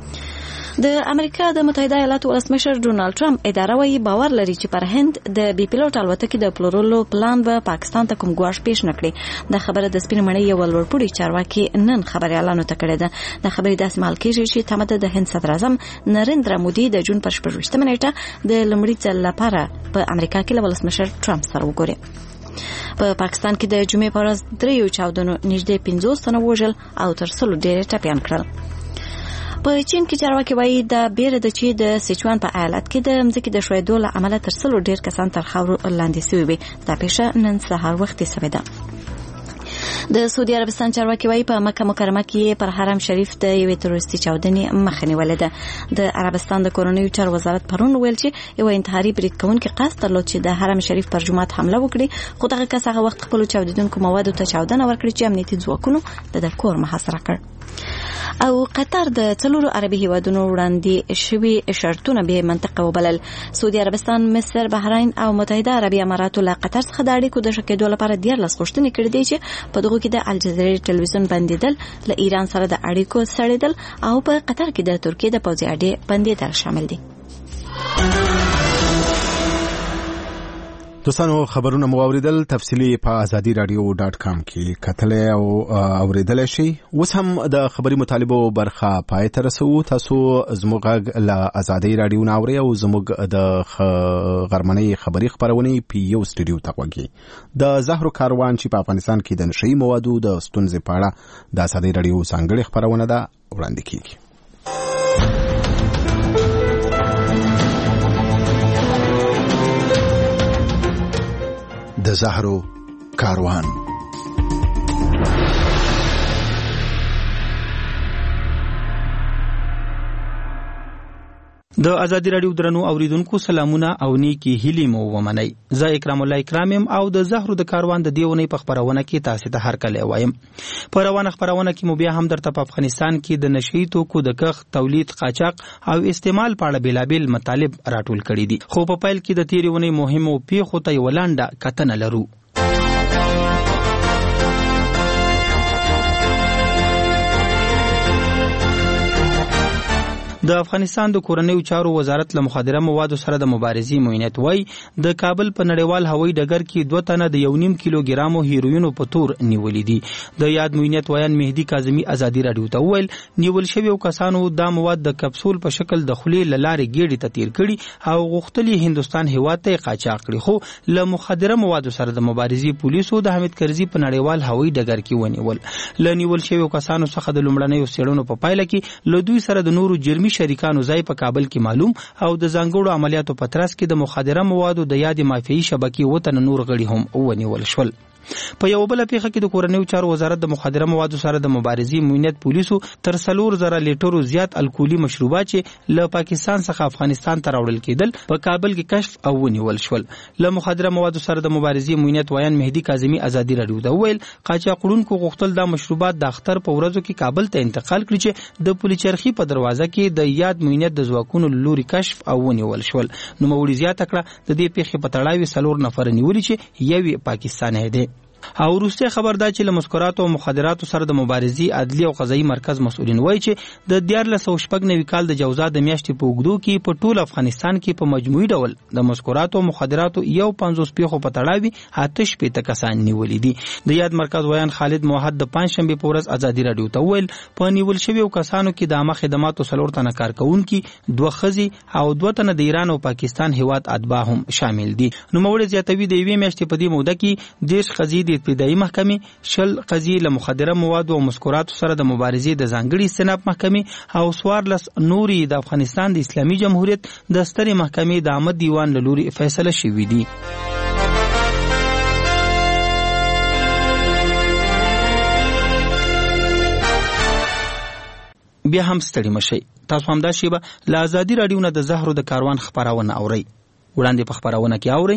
د امریکا د متحده ایالاتو ولسمشر ډونالد ټرمپ اداره وايي باور لري چې پر هند د بي پیلوټ الوتکې د پلورلو پلان به پاکستان ته کوم ګواښ پیښ نه کړي. د خبره د سپین مړی یو لوړپوړي چارواکي نن خبريالانو ته کړې ده. د خبرې داسې مال کېږي چې تمه ده د هند صدر اعظم نریندرا مودي د جون پر شپږویشتمه نیټه د لومړي ځل لپاره په امریکا کې له ولسمشر ټرمپ سره وګوري. په پاکستان کې د جمعې په ورځ دریو چاودنو نږدې پنځوس تنه وژل او تر سلو ډېر ټپیان کړل. په چین کې چارواکي وایي د بیره د چې د سیچوان په ایالت کې د مځکې د ښویېدو له امله تر سلو ډېر کسان تر خاورو لاندې شوي وي. دا پیښه نن سهار وختي شوې ده. د سعودي عربستان چارواکي وایي په مکه مکرمه کې پر حرم شریف د یوې تروریستي چاودنې مخه نیولې ده. د عربستان د کورنیو چارو وزارت پرون ویل چې یو انتحاري برید کوونکی قصد درلود چې د حرم شریف پر جومات حمله وکړي، خو دغه کس هغه وخت خپلو چاودېدونکو موادو ته چاودنه ورکړه چې امنیتي ځواکونو د کور محاصره کړ. او قطر د څلورو عربي هیوادونو وړاندې شوي شرطونه به منطقه وبلل. سعودي عربستان، مصر، بحرین او متحده عربي اماراتو له قطر څخه د اړیکو د ښه کېدو لپاره دیارلس غوښتنې کړې دي چې په دغو کې د الجزیرې ټلویزیون بندېدل، له ایران سره د اړیکو سړېدل او په قطر کې د ترکیې د پوځي اډې بندېدل شامل دي. دوستانو خبرونه مو اوریدل، تفصیلی په ازادي رادیو ډاټ کام کې کتلې او اوریدل شي. اوس هم د خبري مطالبو برخه پای ته رسو. تاسو زموږ له ازادي رادیو ناوري او زموږ د غرمنۍ خبري خبرونه په یو سټډیو ته وګورئ. د زهرو کاروان چې په افغانستان کې د نشئی موادو د ستونزې په اړه د ازادي رادیو څنګه خبرونه ده وړاندې کیږي. د زهرو کاروان. د ازادي رادیو درنو اوریدونکو سلامونه او نیکی هیلې مو ومنئ. زه اکرام الله اکرامم او د زهرو د کاروان د دیونې په خبرونه کې تاسو ته هر کله وایم. په روانه خبرونه کې مو بیا هم درته په افغانستان کې د نشئی توکو د کښت، تولید، قاچاق او استعمال په اړه بیلابل مطالب راټول کړي دي. خو په پیل کې د تیرونې مهمو پیښو ته ولانډه کتنه لرو. د افغانستان د کورنیو چارو وزارت له مخدره موادو سره د مبارزې معاینت وای د کابل په نړیوال هوایي ډګر کې دوه تنه د یو نیم کیلو ګرامو هیروینو په تور نیولې دي. د یاد معاینت وایان مهدی کاظمی ازادي رادیو ته ویل نیول شوی کسانو دا مواد د کپسول په شکل د خولې لارې ګېډې ته تیر کړي او غوښتلي هندستان هیواد ته قاچاق کړي. خو له مخدره موادو سره د مبارزې پولیسو د حمید کرزي په نړیوال هوایي ډګر کې ونیول. ل نیول شوی کسانو څخه د لومړنیو څېړنو په پایله کې له دوی سره د نورو جرمي شریکانو ځای په کابل کې معلوم او د ځانګړو عملیاتو په ترڅ کې د مخدره موادو د یاد مافیایي شبکې وطن نور غړي هم ونیول شول. په یو بل پیښه کې د کورنیو چارو وزارت د مخدره موادو سره د مبارزې معاینت پولیسو تر څلور زره لیټرو زیات الکولي مشروبات چې له پاکستان څخه افغانستان ته راوړل کېدل په کابل کې کشف او ونیول شول. له مخدره موادو سره د مبارزې معاینت وایان مهدی کاظمی ازادي رادیو ته ویل قاچاقونکو غوښتل دا مشروبات د اختر په ورځو کې کابل ته انتقال کړي چې د پولیچرخي په دروازه کې د یاد معاینت د ځواکونو لوري کشف او ونیول شول. نو موري زیاته کړه د دې پیښې په تړاو څلور نفر نیولي چې یوې پاکستاني دی. او وروسته خبر دا چې له مسکرات او مخدراتو سره د مبارزې عدلي او قضایي مرکز مسؤلین وایي چې د دیارلس سوه شپږ نوي کال د جوزا د میاشتې په اوږدو کې په ټول افغانستان کې په مجموعي ډول د مسکراتو او مخدراتو یو پنځوس پیښو په تړاو اته شپېته کسان نیولي دي. د یاد مرکز ویان خالد موحد د پنځشنبې په ورځ ازادي راډیو ته وویل په نیول شویو کسانو کې د عامه خدماتو څلور تنه کارکوونکي، دوه ښځې او دوه تنه د ایران او پاکستان هیواد اتباع هم شامل دي. نوموړی زیاتوي د یوې میاشتې په دې موده کې دېرش قضیې د ابتدایي محکمې، شل قضیې له مخدره موادو او مسکراتو سره د مبارزې د ځانګړي استئناف محکمې او څوارلس نورې د افغانستان د اسلامي جمهوریت د سترې محکمې د عامه دیوان له لوري فیصله شوې دي. بیا هم ستړي مشئ. تاسو همدا شیبه له ازادي راډیو نه د زهرو د کاروان خپرونه اورئ. وړاندې په خپرونه کې اورئ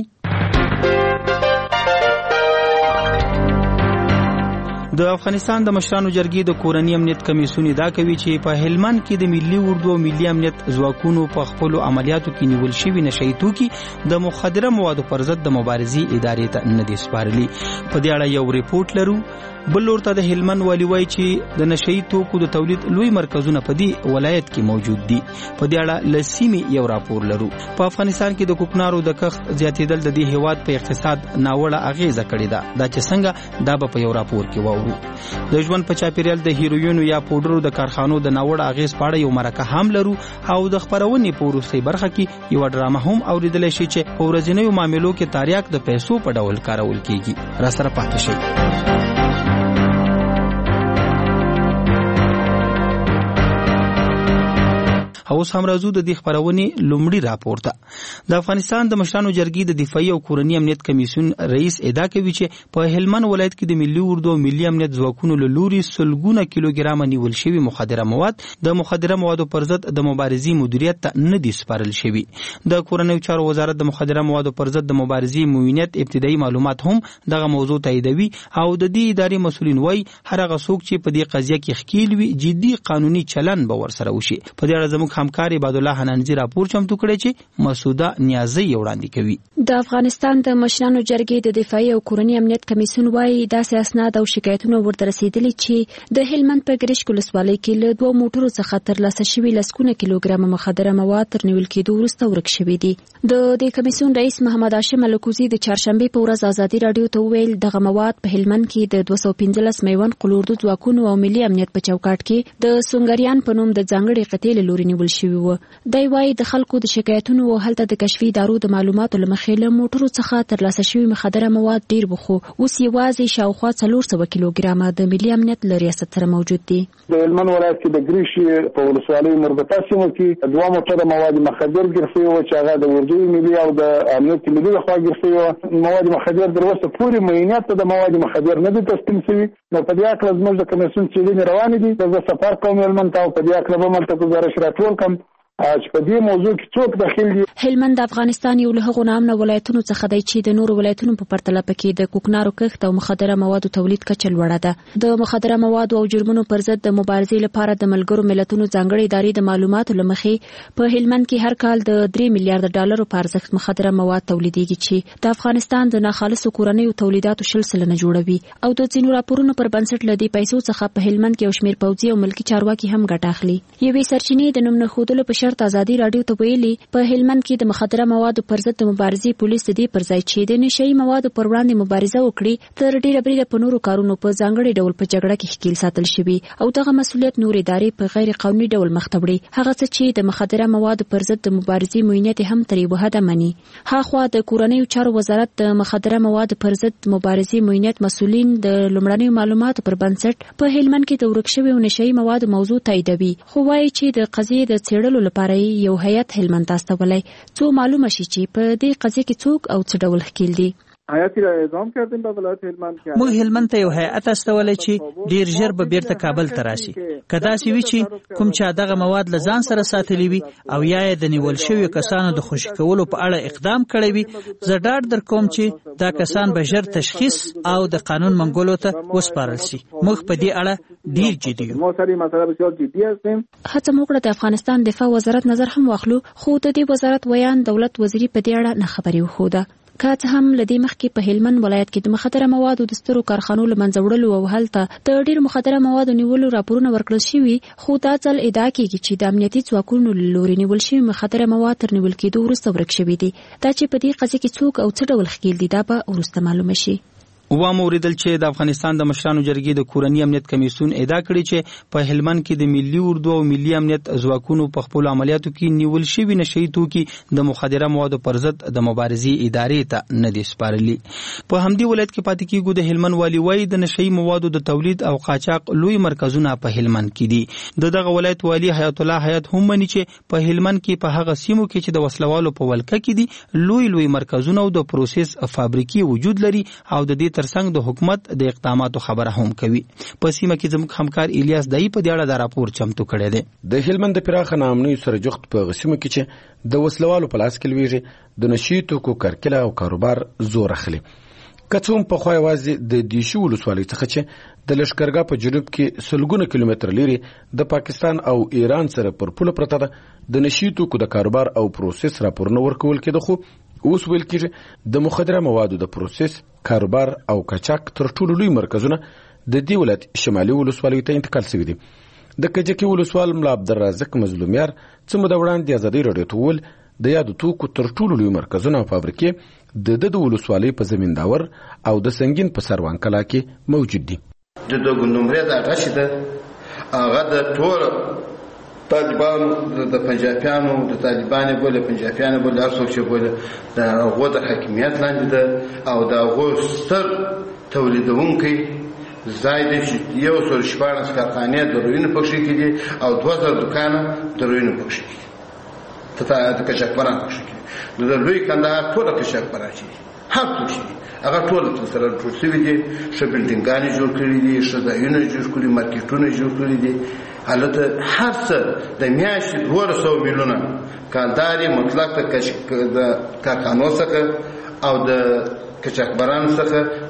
د افغانستان د مشرانو جرګې د کورنی امنیت کمیسیون دا کوي چې په هلمند کې د ملي اردو او ملي امنیت ځواکونو په خپل عملیاتو کې نیول شوي نشئی توکي د مخدره موادو پر ضد د مبارزې ادارې ته نه دي سپارلي. په دې اړه یو ریپورت لرو. بل ورته د هلمند والی وایي چې د نشئی توکو د تولید لوی مرکزونه په دې ولایت کې موجود دي. په دې اړه له سیمې یو راپور لرو. په افغانستان کې د کوکنارو د کښت زیاتېدل د دې هیواد په اقتصاد ناوړه اغیزه کړې ده. دا چې څنګه دا به په یو راپور کې واورو. د ژوند په چاپیریال د هیروینو یا پودرو د کارخانو د ناوړه اغیز په اړه یو مرکه هم لرو او د خپرونې په وروستۍ برخه کې یو ډرامه هم اوریدلی شي چې په ورځنیو معاملو کې تریاک د پیسو په ډول کارول کیږي. را سره پاتې شئ. اوس هم راځو د دې خپرونې لومړي راپور ته. د افغانستان د مشرانو جرګې د دفاعي او کورنی امنیت کمیسیون رئیس ادعا کوي چې په هلمند ولایت کې د ملي اردو او ملي امنیت ځواکونو له لوري سلګونه کیلوګرامه نیول شوي مخدره مواد د مخدره موادو پر ضد د مبارزې مدیریت ته نه دي سپارل شوي. د کورنیو چارو وزارت د مخدره موادو پر ضد د مبارزې موینت ابتدایي معلومات هم دغه موضوع تاییدوي او د دې ادارې مسؤلین وایي هر هغه څوک چې په دې قضیه کې ښکیل وي جدي قانوني چلن به ورسره وشي. په دې اړه زموږ همکار عباد الله حنانزي راپور چمتو کړی چې مسوده نیازي وړاندې کوي. د افغانستان د مشرانو جرګې د دفاعي او کورنی امنیت کمیسیون وايي داسې اسناد او شکایتونه ورته رسیدلي چې د هلمند په ګرشک ولسوالۍ کې له دوه موټرو څخه ترلاسه شوي لسګونه کیلوګرامه مخدره مواد تر نیول کېدو وروسته ورک شوي دي. د دې کمیسیون رئیس محمد هاشم الکوزي د چهارشنبې په ورځ ازادي راډیو ته وویل دغه مواد په هلمند کې د دوه سوه پنځلس میوند قلوردو ځواکونو او ملي امنیت په چوکاټ کې د سونګریان په نوم د ځانګړي قطعې له لوري نیول شوي و. دی وایي د خلکو د شکایتونو او هلته د کشفي ادارو د معلوماتو له مخې له موټرو څخه ترلاسه شوي مخدره مواد ډیر وو، خو اوس یوازې شاوخوا څلور سوه کیلوګرامه د ملي امنیت له ریاست سره موجود دي. د هلمند ولایت کې د ګریشي په ولسوالۍ مربطه سیمه کې دوه موټره مواد مخدر ګیر شوي وو چې هغه د اردو ملي او د امنیت ملي لخوا ګیر شوي وو. مواد مخدر تر اوسه پورې معاینات ته د مواد مخدر نه دي تسلیم شوي. نو په دې اړه زموږ د کمیسیون څېړنې روانې دي. زه سفر کوم هلمند ته او په دې اړه به ملته گزارش راټول کړم چې په دې موضوع کې څوک داخل دي. هلمند د افغانستان یو له هغو نامنه ولایتونو څخه دی چې د نورو ولایتونو په پرتله پکې د کوکنارو کښت او مخدره موادو تولید کچه لوړه ده. د مخدره موادو او جرمونو پر ضد د مبارزې لپاره د ملګرو ملتونو ځانګړې ادارې د معلوماتو له مخې په هلمند کې هر کال د درې میلیارډ ډالرو په ارزښت مخدره مواد تولیدېږي چې د افغانستان د ناخالصو کورنیو تولیداتو شل سلنه جوړوي. او د ځینو راپورونو پر بنسټ له دې پیسو څخه په هلمند کې یو شمېر پوځي او ملکي چارواکي هم ګټه اخلي. یوې سرچینې د نوم نه ښودلو په شرط ازادي راډیو ته ویلي په هلمند کې د مخدره موادو پر ضد د مبارزې پولیس د دې پر ځای چې د نشئی موادو پر وړاندې مبارزه وکړي تر ډیره بریده په نورو کارونو په ځانګړي ډول په جګړه کې ښکیل ساتل شوي او دغه مسؤلیت نور ادارې په غیر قانوني ډول مخ ته وړي. هغه څه چې د مخدره موادو پر ضد د مبارزې موینت هم تر یوه حده مني. هاخوا د کورنیو چارو وزارت د مخدره موادو پر ضد مبارزې موینت مسؤلین د لومړنیو معلوماتو پر بنسټ په هلمند کې د ورک شویو نشئی موادو موضوع تاییدوي، خو وایي چې د قضیې د څېړلو لپاره یو هیئت هلمند ته استولی څو معلومه شي چې په دې قضیه کې څوک او څه ډول ښکیل دي. حیاتی را اعزام کردیم به ولایت هلمند که موږ هلمند ته یو هیئت استولی چې ډیر ژر به بیرته کابل ته راشي. که داسې وي چې کوم چا دغه مواد له ځان سره ساتلی وي او یا یې د نیول شویو کسانو د خوشي کولو په اړه اقدام کړی وي، زه ډاډ در کوم چې دا کسان به ژر تشخیص او د قانون منګولو ته وسپارل شي. موږ په دې اړه ډیر جدي یو. ما سره مسله بسیار جدي هستیم. هڅه موږ کړه د افغانستان دفاع وزارت نظر هم واخلو، خو د دې وزارت ویان دولت وزیري په دې اړه نه خبري وښوده. که څه هم لدې مخکې په هلمند ولایت کې د مخدره موادو د سترو کارخانو له منځه وړلو او هلته د ډېر مخدره موادو نیولو راپورونه ورکړل شوي، خو دا ځل ادعا کېږي چې د امنیتي ځواکونو له لوري نیول شوي مخدره مواد تر نیول کېدو وروسته ورک شوي دي. دا چې په دې قضیه کې څوک او څه ډول ښکېل دي دا به وروسته معلومه شي. وامه اوریدل چې د افغانستان د مشرانو جرګې د کورنی امنیت کمیسیون ادعا کړې چې په هلمند کې د ملي اردو او ملي امنیت ځواکونو په خپل عملیاتو کې نیول شوي نشئی توکي د مخدره موادو پر ضد د مبارزې ادارې ته نه دي سپارلي. په همدې ولایت کې پاتې کېږو. د هلمند والي وایي د نشئی موادو د تولید او قاچاق لوی مرکزونه په هلمند کې دي. د دغه ولایت والي حیات الله حیات هم مني چې په هلمند کې په هغه سیمو کې چې د وسلوالو په ولکه کې دي لوی لوی مرکزونه او د پروسس فابریکې وجود لري او د دې ترڅنګ د حکومت د اقداماتو خبره هم کوي. په سیمه کې زموږ همکار الیاس دای په دې اړه دا راپور چمتو کړی دی. د هلمند د پراخه ناامنۍ سره جوخت په سیمه کې چې د وسلوالو په لاس کې لویږي د نشئی توکو کرکله او کاروبار زور اخلي. که څه هم پخوا یوازې د دیشي ولسوالۍ څخه چې د لښکرګاه په جنوب کې سلګونه کیلومتر لري د پاکستان او ایران سره پر پوله پرته ده د نشئی توکو د کاروبار او پروسس راپورونه ورکول کېده، خو اوس ویل کېږي د مخدره موادو د پروسس، کاروبار او قاچاق تر ټولو لوی مرکزونه د دې ولایت شمالي ولسوالیو ته انتقال شوي دي. د کجکي ولسوال ملا عبدالرازق مظلومیار څه موده وړاندې ازادۍ راډیو ته وویل د یادو توکو تر ټولو لوی مرکزونه او فابریکې د د ولسوالۍ په زمینداور او د سنگین په سروان کلا کې موجود دي. د دوه نمبرې دا راشده هغه د ټول طالبانو د پنجابیانو د طالبانو بوله پنجابیانو بوله هر څوک چې بوله د هغو د حاکمیت لاندې ده او د هغو ستر تولیدونکي ځای دی چې یو سل شپاړس کارخانې د روینو پکښې کې دي او دوه زره دوکانه د روینو پکښې کې دي، د کشاکبران پکښې کې دي. د لوی کندهار ټوله کشاکبران چې هر څوک چې هغه ټول سره ټول شوي دي، ښه بلډینګانې جوړ کړي دي، ښه ځایونه جوړ کړي، مارکیټونه جوړ کړي دي. هلته هر څه د میاشتې دوه سوه میلیونه کالداري مطلق د کارخانو څخه او د کچاکبرانو څخه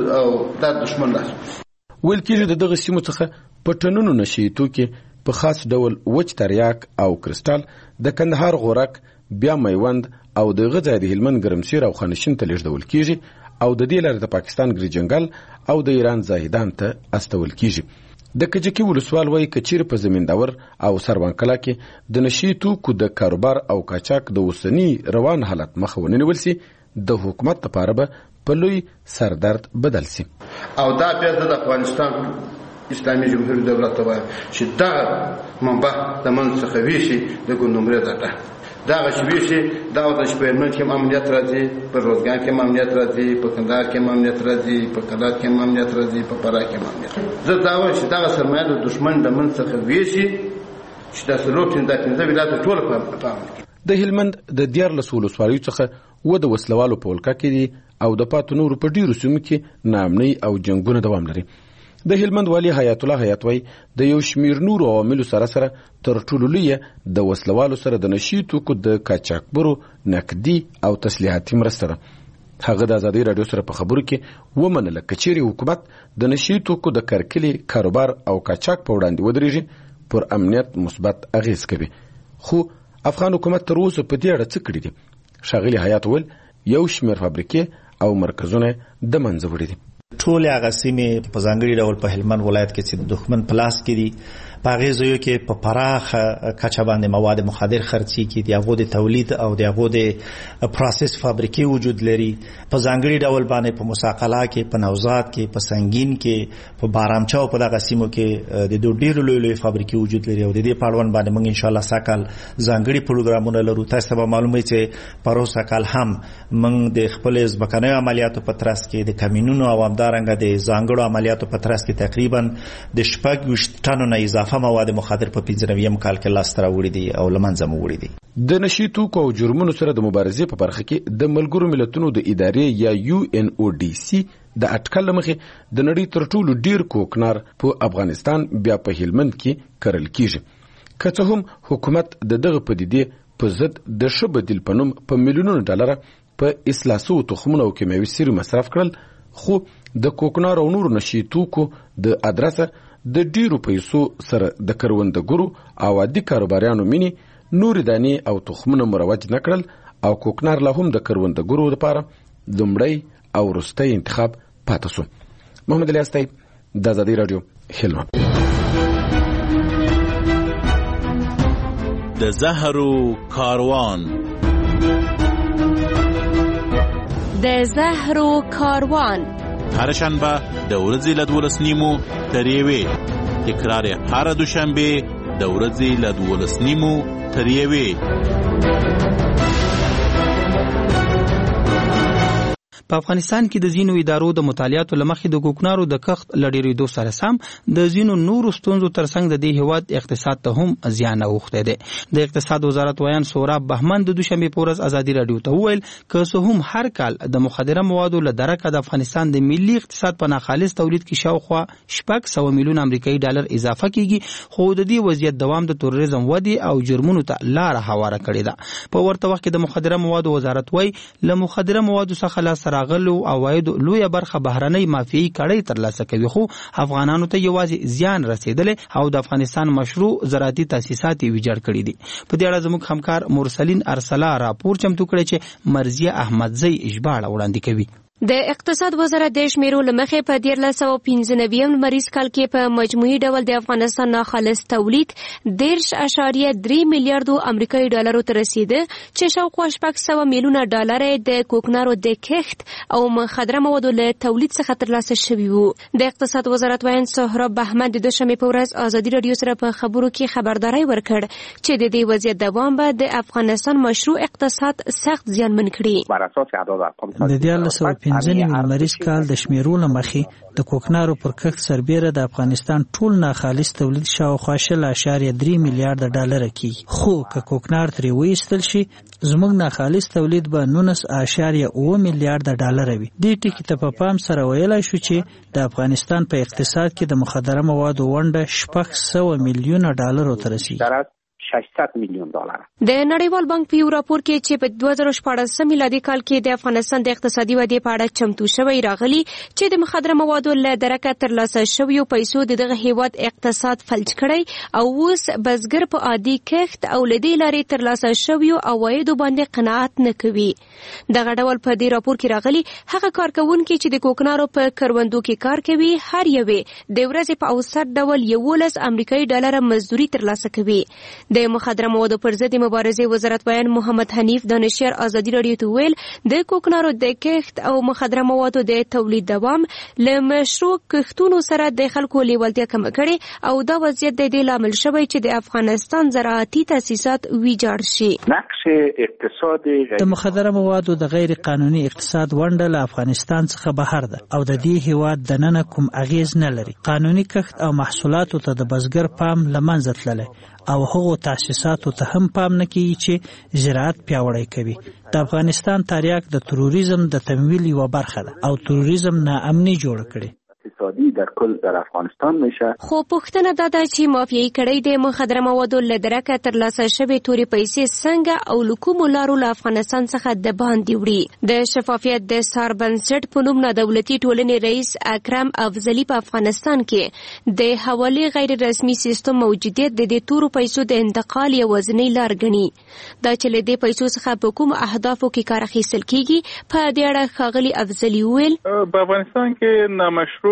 دا دښمن لاس ویل کېږي. د دغه سیمو څخه په ټنونو نشئی توکي په خاص ډول وچ تریاک او کرسټال د کندهار غورک، بیا میوند او د غځای د هلمند ګرمسیر او خانشین ته لیږدول کېږي او د دې لارې د پاکستان ګریجنګل او د ایران زاهدان ته استول کېږي. د کجکي ولسوال وایي که چیرې په زمینداور او سروان کلا کې د نشئی توکو د کاروبار او قاچاق د اوسني روان حالت مخه ونه نیول سي د حکومت لپاره به په لوی سردرد بدل سي. او دا بیا د افغانستان اسلامي جمهوریت دولت ته وایم چې دغه منبع د منځ څخه ویشي د ګوندنمرې ده دغه چې ویشي دغه د شپېلمنټ کې امنیت راځي، په روزګان کې امنیت راځي، په کندهار کې امنیت راځي، په کلات کې امنیت راځي، په فراه کې امنیت. زه دا وایم چې دغه سرمایه د دښمن د منځ څخه ویشي چې د څلور پنځه پنځه ولایت ټول په امن کې. د هلمند د دیارلس ولسوالیو څخه و د وسلوالو په ولکه کې دي او د پاتو نورو په ډیرو سیمو کې ناامنۍ او جنګونه دوام لري. د هلمند والی حیات الله حیات وای د یو شمیر نورو عواملو سره سره تر ټولو لوی د وسلوالو سره د نشئی توکو د قاچاقبرو نقدي او تسلیحاتي مرسته ده. هغه د ازادۍ راډیو سره په خبرو کې ومنله که چیرې حکومت د نشئی توکو د کرکلې، کاروبار او قاچاق په وړاندې ودرېږي پر امنیت مثبت اغیز کوي. خو افغان حکومت تر اوسه په دې اړه څه کړي دي؟ ښاغلي حیات ویل یو شمیر فابریکې او مرکزونه د منځه وړي دي. ټول هغه سیمې په ځانګړي ډول په هلمند ولایت کې چې د دښمن په لاس کې دي په هغې ځایو کې په پراخه کچه باندې مواد مخدر خرڅېږي، د هغو د تولید او د هغو د پروسس فابریکې وجود لري. په ځانګړي ډول باندې په مساقله کې، په نوزاد کې، په سنگین کې، په بارامچا او په دغه سیمو کې د دوه ډېرو لوی لوی فابریکې وجود لري او د دې په اړوند باندې موږ انشاءالله سږکال ځانګړي پروګرامونه لرو. تاسو ته به معلوم وي چې پروسه کال هم موږ د خپلې ځمکنیو عملیاتو په ترڅ کې د کمینونو او همدارنګه د ځانګړو عملیاتو په ترڅ کې تقریبا د شپږ ویشت ټنو نه اضافه مواد مخدر په پنځه نویم کال کې لاسته راوړي دي او له منځه مو وړي دي. د نشئی توکو او جرمونو سره د مبارزې په برخه کې د ملګرو ملتونو د ادارې یا یو ان او ډي سي د اټکل مخې د نړۍ تر ټولو ډیر کوکنار په افغانستان بیا په هلمند کې کرل کیږي. که څه هم حکومت د دغه پدیدې په ضد د ښه بدیل په نوم په میلیونونو ډالره په اصلاح شوو تخمونو او کیمیاوي سرې مصرف کړل، خو د کوکنار او نورو نشئی توکو د ادرسه د ډیرو پیسو سره د کروندګرو او عادي کاروباریانو مینی نورې دانې او تخمونه مروج نه کړل او کوکنار لا هم د کروندګرو لپاره لومړی او وروستی انتخاب پاتې شو. محمد علي استای، د آزادۍ راډیو، هلمند. د زهرو کاروان د زهرو کاروان هر شنبه د ورځې له دولس نیمو تر یوې، تکرار هر دوشنبه د ورځې له دولس نیمو تر یوې. په افغانستان کې د ځینو ادارو د مطالعاتو لمخې د کوکنارو د کښت لډیریدو سره سم د ځینو نورو ستونزو ترڅنګ د دې هیواد اقتصاد ته هم زیان اوښتی دی. د اقتصاد وزارت ویان سوراب بهمن د دوشنبې په ورځ ازادي راډیو ته وویل که څه هم هر کال د مخدره موادو له درکه د افغانستان د ملي اقتصاد په ناخالص تولید کې شاوخوا شپږ سوه میلیون امریکایي ډالر اضافه کیږي، خو د دې وضعیت دوام د تروریزم ودې او جرمونو ته لاره هواره کړې ده. په ورته وخت کې د مخدره موادو وزارت وایي له مخدره موادو څخه لاس راغلو عواید لویه برخه بهرنۍ مافیایي کړۍ ترلاسه کوي، خو افغانانو ته یوازې زیان رسیدلی او د افغانستان مشروع زراعتي تاسیسات یې ویجاړ کړي دي. په دې اړه زموږ همکار مرسلین ارسلا راپور چمتو کړی چې مرضیه احمدزی ژباړه وړاندې کوي. د اقتصاد وزارت د شمیرو لمخې په دیارلس سوه پنځه نوي لمریز کال کې په مجموعي ډول د افغانستان ناخالص تولید دېرش اعشاریه درې میلیارډو امریکایي ډالرو ته رسیده، چې شاوخوا شپږ سوه میلیونه ډالر د کوکنارو د کښت او مخدره موادو له تولید څخه ترلاسه شوي وو. د اقتصاد وزارت ویان سهراب بهمن د دوشنبې په ورځ ازادي راډیو سره په خبرو کې خبرداری ورکړ چې د دې وضعیت دوام به د افغانستان مشروع اقتصاد سخت زیانمن کړي. د دیارلس سوه پنځه نوي لمریز کال د شمیرو له مخې د کوکنارو پر کښت سربیره د افغانستان ټول ناخالص تولید شاوخوا شل اعشاریه درې میلیارډه ډالره کیږي، خو که کوکنار ترې وایستل شي زموږ ناخالص تولید به نولس اعشاریه اوه میلیارډه ډالره وي. دې ټکي ته په پام سره ویلای شو چې د افغانستان په اقتصاد کې د مخدره موادو ونډه شپږ سوه میلیونه ډالرو ته رسیږي. ششصد میلیون ډالر. د نړیوال بانک په یو راپور کې چې په دوه زره شپاړسم میلادي کال کې د افغانستان د اقتصادي ودې په اړه چمتو شوی راغلی چې د مخدره موادو له درکه ترلاسه شویو پیسو د دغه هیواد اقتصاد فلج کړی او اوس بزګر په عادي کښت او له دې لارې ترلاسه شویو عوایدو باندې قناعت نه کوي. دغه ډول په دې راپور کې راغلی هغه کارکونکي چې د کوکنارو په کروندو کې کار کوي هر یوې د ورځې په اوسط ډول یولس امریکایي ډالر مزدوري ترلاسه کوي. د مخدره موادو پر ضد مبارزې وزارت ویان محمد حنیف دانشیار ازادي راډیو ته ویل د کوکنارو د کښت او مخدره موادو د تولید دوام له مشروع کښتونو سره د خلکو لیوالتیا کم کړي او دا وضعیت د دې لامل شوی چې د افغانستان زراعتي تاسیسات ویجاړ شي. نقش اقتصادي د مخدره موادو د غیر قانوني اقتصاد ونډه له افغانستان څخه بهر ده او د دې هیواد دننه کوم اغیز نه لري. قانوني کښت او محصولاتو ته د بزګر پام له منځه تللی او هغو تاسیساتو ته هم پام نه کیږي چې زراعت پیاوړی کوي. د افغانستان تاریخ د تروریزم د تمویل یوه برخه ده او تروریزم ناامني جوړ کړي. اقتصادی در کل در افغانستان میشه. خو پوښتنه دا ده چې مافیایي کړۍ د مخدره موادو له درکه ترلاسه شوې تورې پیسې څنګه او له کومو لارو له افغانستان څخه د باندې وړي. د شفافیت د سار بنسټ په نوم نادولتي ټولنې رئیس اکرم افضلي په افغانستان کې د حوالې غیر رسمي سیستم موجودیت د دې تورو پیسو د انتقال یوازینۍ لار ګڼي. دا چې له دې پیسو څخه په کوم اهدافو کې کار اخیستل کیږي په دې اړه ښاغلي افضلي وویل په افغانستان کې نامشروع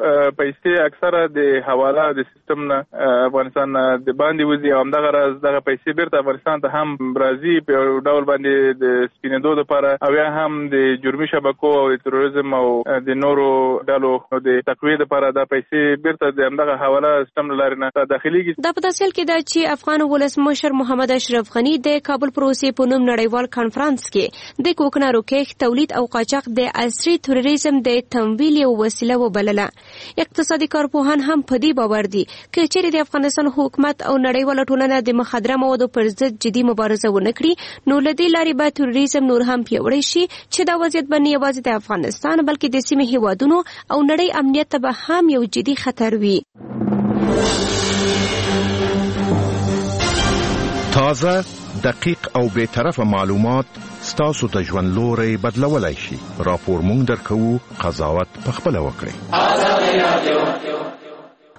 پیسې اکثره د حواله د سیستم نه افغانستان د باندې وځي او همدغه راز دغه پیسې بیرته افغانستان ته هم راځي په ډول باندې د سپینېدو لپاره او یا هم د جرمي شبکو او د تروریزم او د نورو ډلو د تقویې لپاره دا پیسې بیرته د همدغه حواله سیستم له لارې نه داخليږي. دا په داسې حال کې ده چې افغان ولسمشر محمد اشرف غني د کابل پروسې په نوم نړیوال کانفرنس کې د کوکنارو کښت تولید او قاچاق د عصري تروریزم د تمویل یو وسیله وبلله. اقتصادي کارپوهان هم په دې باور دي چې چیرې د افغانستان حکومت او نړیواله ټولنه د مخدره موادو پر ضد جدي مبارزه ونه کړي نو له دې لارې به تروریزم نور هم پیاوړی شي چې دا وضعیت به نه یوازې د افغانستان بلکې د سیمې هیوادونو او نړۍ امنیت ته به هم یو جدي خطر وي. تازه، دقیق او بے طرفه معلومات ستاسو د ژوند لوري بدلولای شي. راپور مونږ درکو، قضاوت په خپل وکړئ.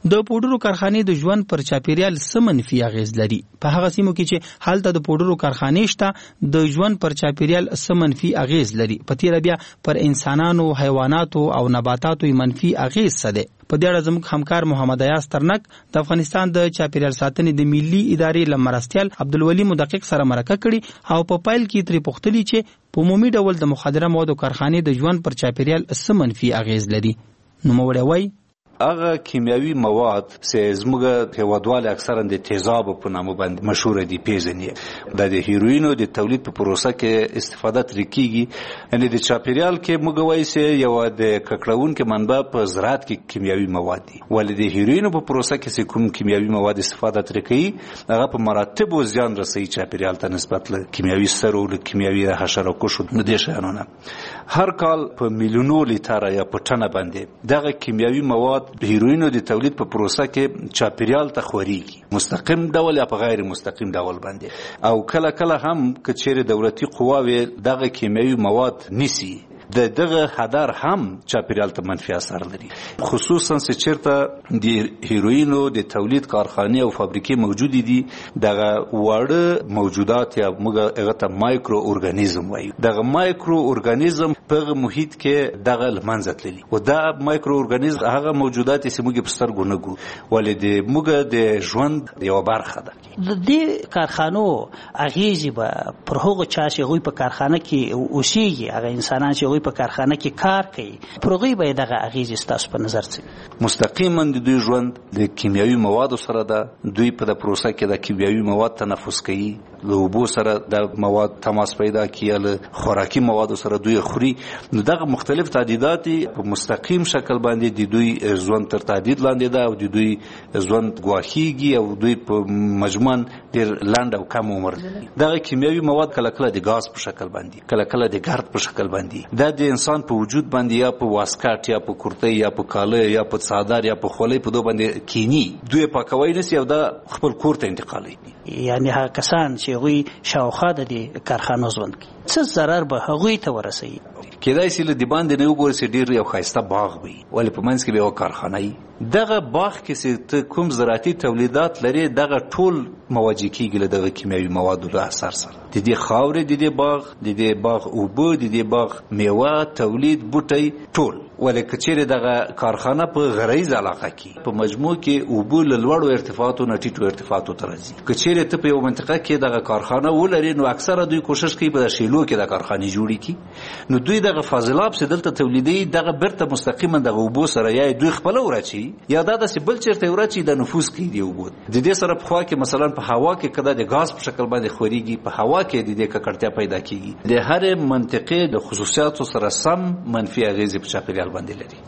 د پوډرو کارخانې د ژوند پر چاپیریال څه منفي اغیز لري؟ په هغه سیمو کې چې هلته د پوډرو کارخانې شته د ژوند پر چاپیریال څه منفي اغیز لري؟ په تیر بیا پر انسانانو، حیواناتو او نباتاتو منفي اغیز څه دی؟ په دې اړه زموږ همکار محمد ایاز ترنک د افغانستان د چاپیریال ساتنې د ملي ادارې له مرستیال عبدالولي مدقق سره مرکه کړي او په پیل کې ترې پوښتلي چې په عمومي ډول د مخدره موادو کارخانې د ژوند پر چاپیریال څه منفي اغیز لري. نوموړی وایي هغه کیمیاوي مواد چې زموږ هیوادوال اکثرا د تیزاب په نامه باندې مشهور دي پیژنې د هیروینو د تولید په پروسه کې استفاده ترې کیږي، یعنی د چاپیریال کې موږ وایي چې یو د ککړونکو منبع په زراعت کې کیمیاوي مواد دي، ولې د هیروینو په پروسه کې کوم کیمیاوي مواد استفاده ترې کوي هغه په مراتب او زیان رسوي چاپیریال ته نسبت له کیمیاوي سرو له کیمیاوي حشرکشو نه دي شانونه. هر کال په میلیونو لیټره یا په ټنه باندې دغه کیمیاوي مواد د هیروینو د تولید په پروسه کې چاپیریال ته خوريږي، مستقیم ډول یا په غیر مستقیم ډول باندې، او کله کله هم کچېره دولتي قواوی دغه کیمیاوي مواد نیسي د دغه هدر هم چاپیریال ته منفي اثر لري، خصوصا چې چیرته د هیروینو د تولید کارخانې او فابریکې موجود دي دغه واړه موجودات یا موږ هغه ته مایکرو ارګانیزم وایو، دغه مایکرو ارګانیزم په محیط کې دغه لمنځه تللی او دا مایکرو ارګانیزم هغه موجودات چې موږ په سترګو نه ګورو ولې د موږ د ژوند یو برخه ده. د دې کارخانو اغیزې به پر هغو چا چې هغوی په کارخانه کې اوسېږي، هغه انسانان چې هغوی په کارخانه کې کار کوي، پر هغوی به دغه اغیزې ستاسو په نظر څه؟ مستقیما د دوی ژوند د کیمیاوي موادو سره ده، دوی په د پروسه کې د کیمیاوي مواد تنفس کوي، له اوبو سره د مواد تماس پیدا کوي، له خوراکي موادو سره دوی خوري، نو دغه مختلف تعدیدات په مستقیم شکل باندې د دوی ژوند تر تعدید لاندې ده او د دوی ژوند ګواښیږي او دوی په مجموعاً ډېر لنډ او کم عمر لري. دغه کیمیاوي مواد کله کله د ګاز په شکل باندې، کله کله د ګرد په شکل باندې دا د انسان په وجود باندې یا په واسکټ یا په کورتۍ یا په کاله یا په څادر یا په خولۍ په دوه باندې کینی، دوی پاکوي نسی او دا خپل کور ته انتقالوي. یعنی هغه کسان چې هغوی شاوخوا د دې کارخانو ژوند کوي څه ضرر به هغوی ته ورسوي؟ کېدای شي له دې باندې نه وګورئ چې ډېر یو ښایسته باغ وي ولې په منځ کې به یوه کارخانه وي، دغه باغ کې چې ته کوم زراعتي تولیدات لري دغه ټول مواجه کېږي له دغه کیمیاوي موادو د اثر سره، د دې خاورې د دې باغ د دې باغ اوبه د دې باغ میوه تولید بوټی ټول، ولې که چیرې دغه کارخانه په غریزه علاقه کې په مجموع کې اوبه له لوړو ارتفاعاتو نه ټیټو ارتفاعاتو ته راځي، که چیرې ته په یو منطقه کې دغه کارخانه ولري نو اکثره دوی کوشش کوي په شیلو کې د کارخانې جوړې کړي، نو دوی دغه فاضلاب چې دلته تولیدوي دغه بیرته مستقیما دغه اوبو سره یا دوی خپله وراچي یا دا داسې بل چېرته وراچي د نفوذ کوي د اوبو. د دې سره پخوا کې مثلا په هوا کې که دا د ګاز په شکل باندې خورېږي په هوا کې د دې ککړتیا پیدا کېږي، د هرې منطقې د خصوصیاتو سره سم منفي اغېزې په چاپېریال باندې لري.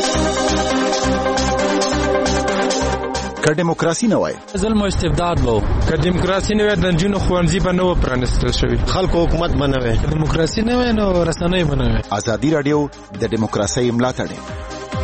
که دیموکراسي نه وای ظلم او استبداد وو، که دیموکراسي نه وای د نجونو ښوونځي به نه و پرانیستل شوي، خلکو حکومت به نه وای، دیموکراسي نه وای نو رسنۍ به نه وای. ازادي راډیو د دیموکراسۍ ملاتړ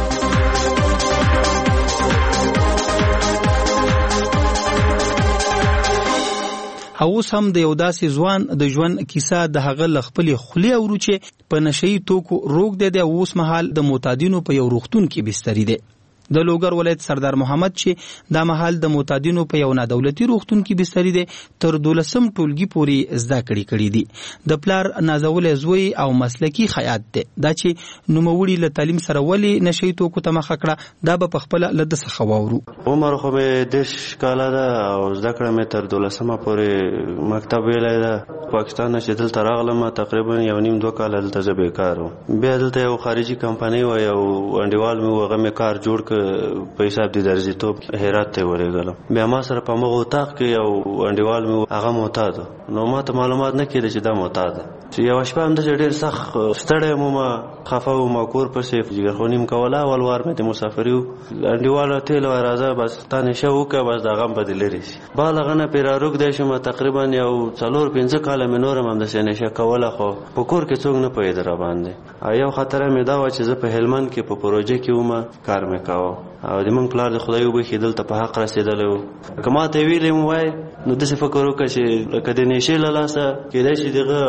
اوس هم د یو داسې ځوان د ژوند کیسه د هغه له خپلې خولې اورو چې په نشهیي توکو روږ دی او اوس مهال د معتادینو په یو روغتون کې بستري دی. د لوګر ولایت سردار محمد چې دا مهال د معتادینو په یو نادولتي روغتون کې بستري دی تر دولسم ټولګي پورې زده کړې کړې دي. د پلار نازولی زوی او مسلکي خیاط دی دا چې نوموړي له تعلیم سره ولې نشهیي توکو ته مخه کړه دا به پخپله له ده څخه واورو. عمر خو مې دېرش کاله ده او زده کړه مې تر دولسمه پورې مکتب ویلی ده. پاکستان نه چې دلته راغلم تقریبا یو نیم دوه کاله دلته زه بېکار وم. بیا دلته یو خارجي کمپنۍ وه یو انډیوال مې و هغه مې کار جوړ کړ په حساب د درځېتوب هرات ته ورېږلم. بیا ما سره په همغه اتاق کې یو انډیوال مې هغه معتاد نو ما ته معلومات نه کېده چې دا معتاد ده. چې یوه شپه همداسې ډېر سخت ستړی وم ما خفه وم ما کور پسې جګرخوني م کوله اول وار مې د مسافري و انډیواله تېل وایي راځه بس تا نشه وکړه بس دا غم به دې لرې شي. بال هغه نه پرې راروږدی شوم تقریبا یو څلور پنځه کاله مې نور هم همداسې نشه کوله خو په کور کې څوک نه پوهېده راباندې. یو خطره مې دا وه چې زه په هلمند کې په پروژه کې وم کار مې کوه او د موږ پلار د خدای وبښي دلته په حق رسېدلی و. که ما ته یې ویلې م وایي نو داسې فکر وکړه چې لکه د نشې له لاسه کېدای شي دغه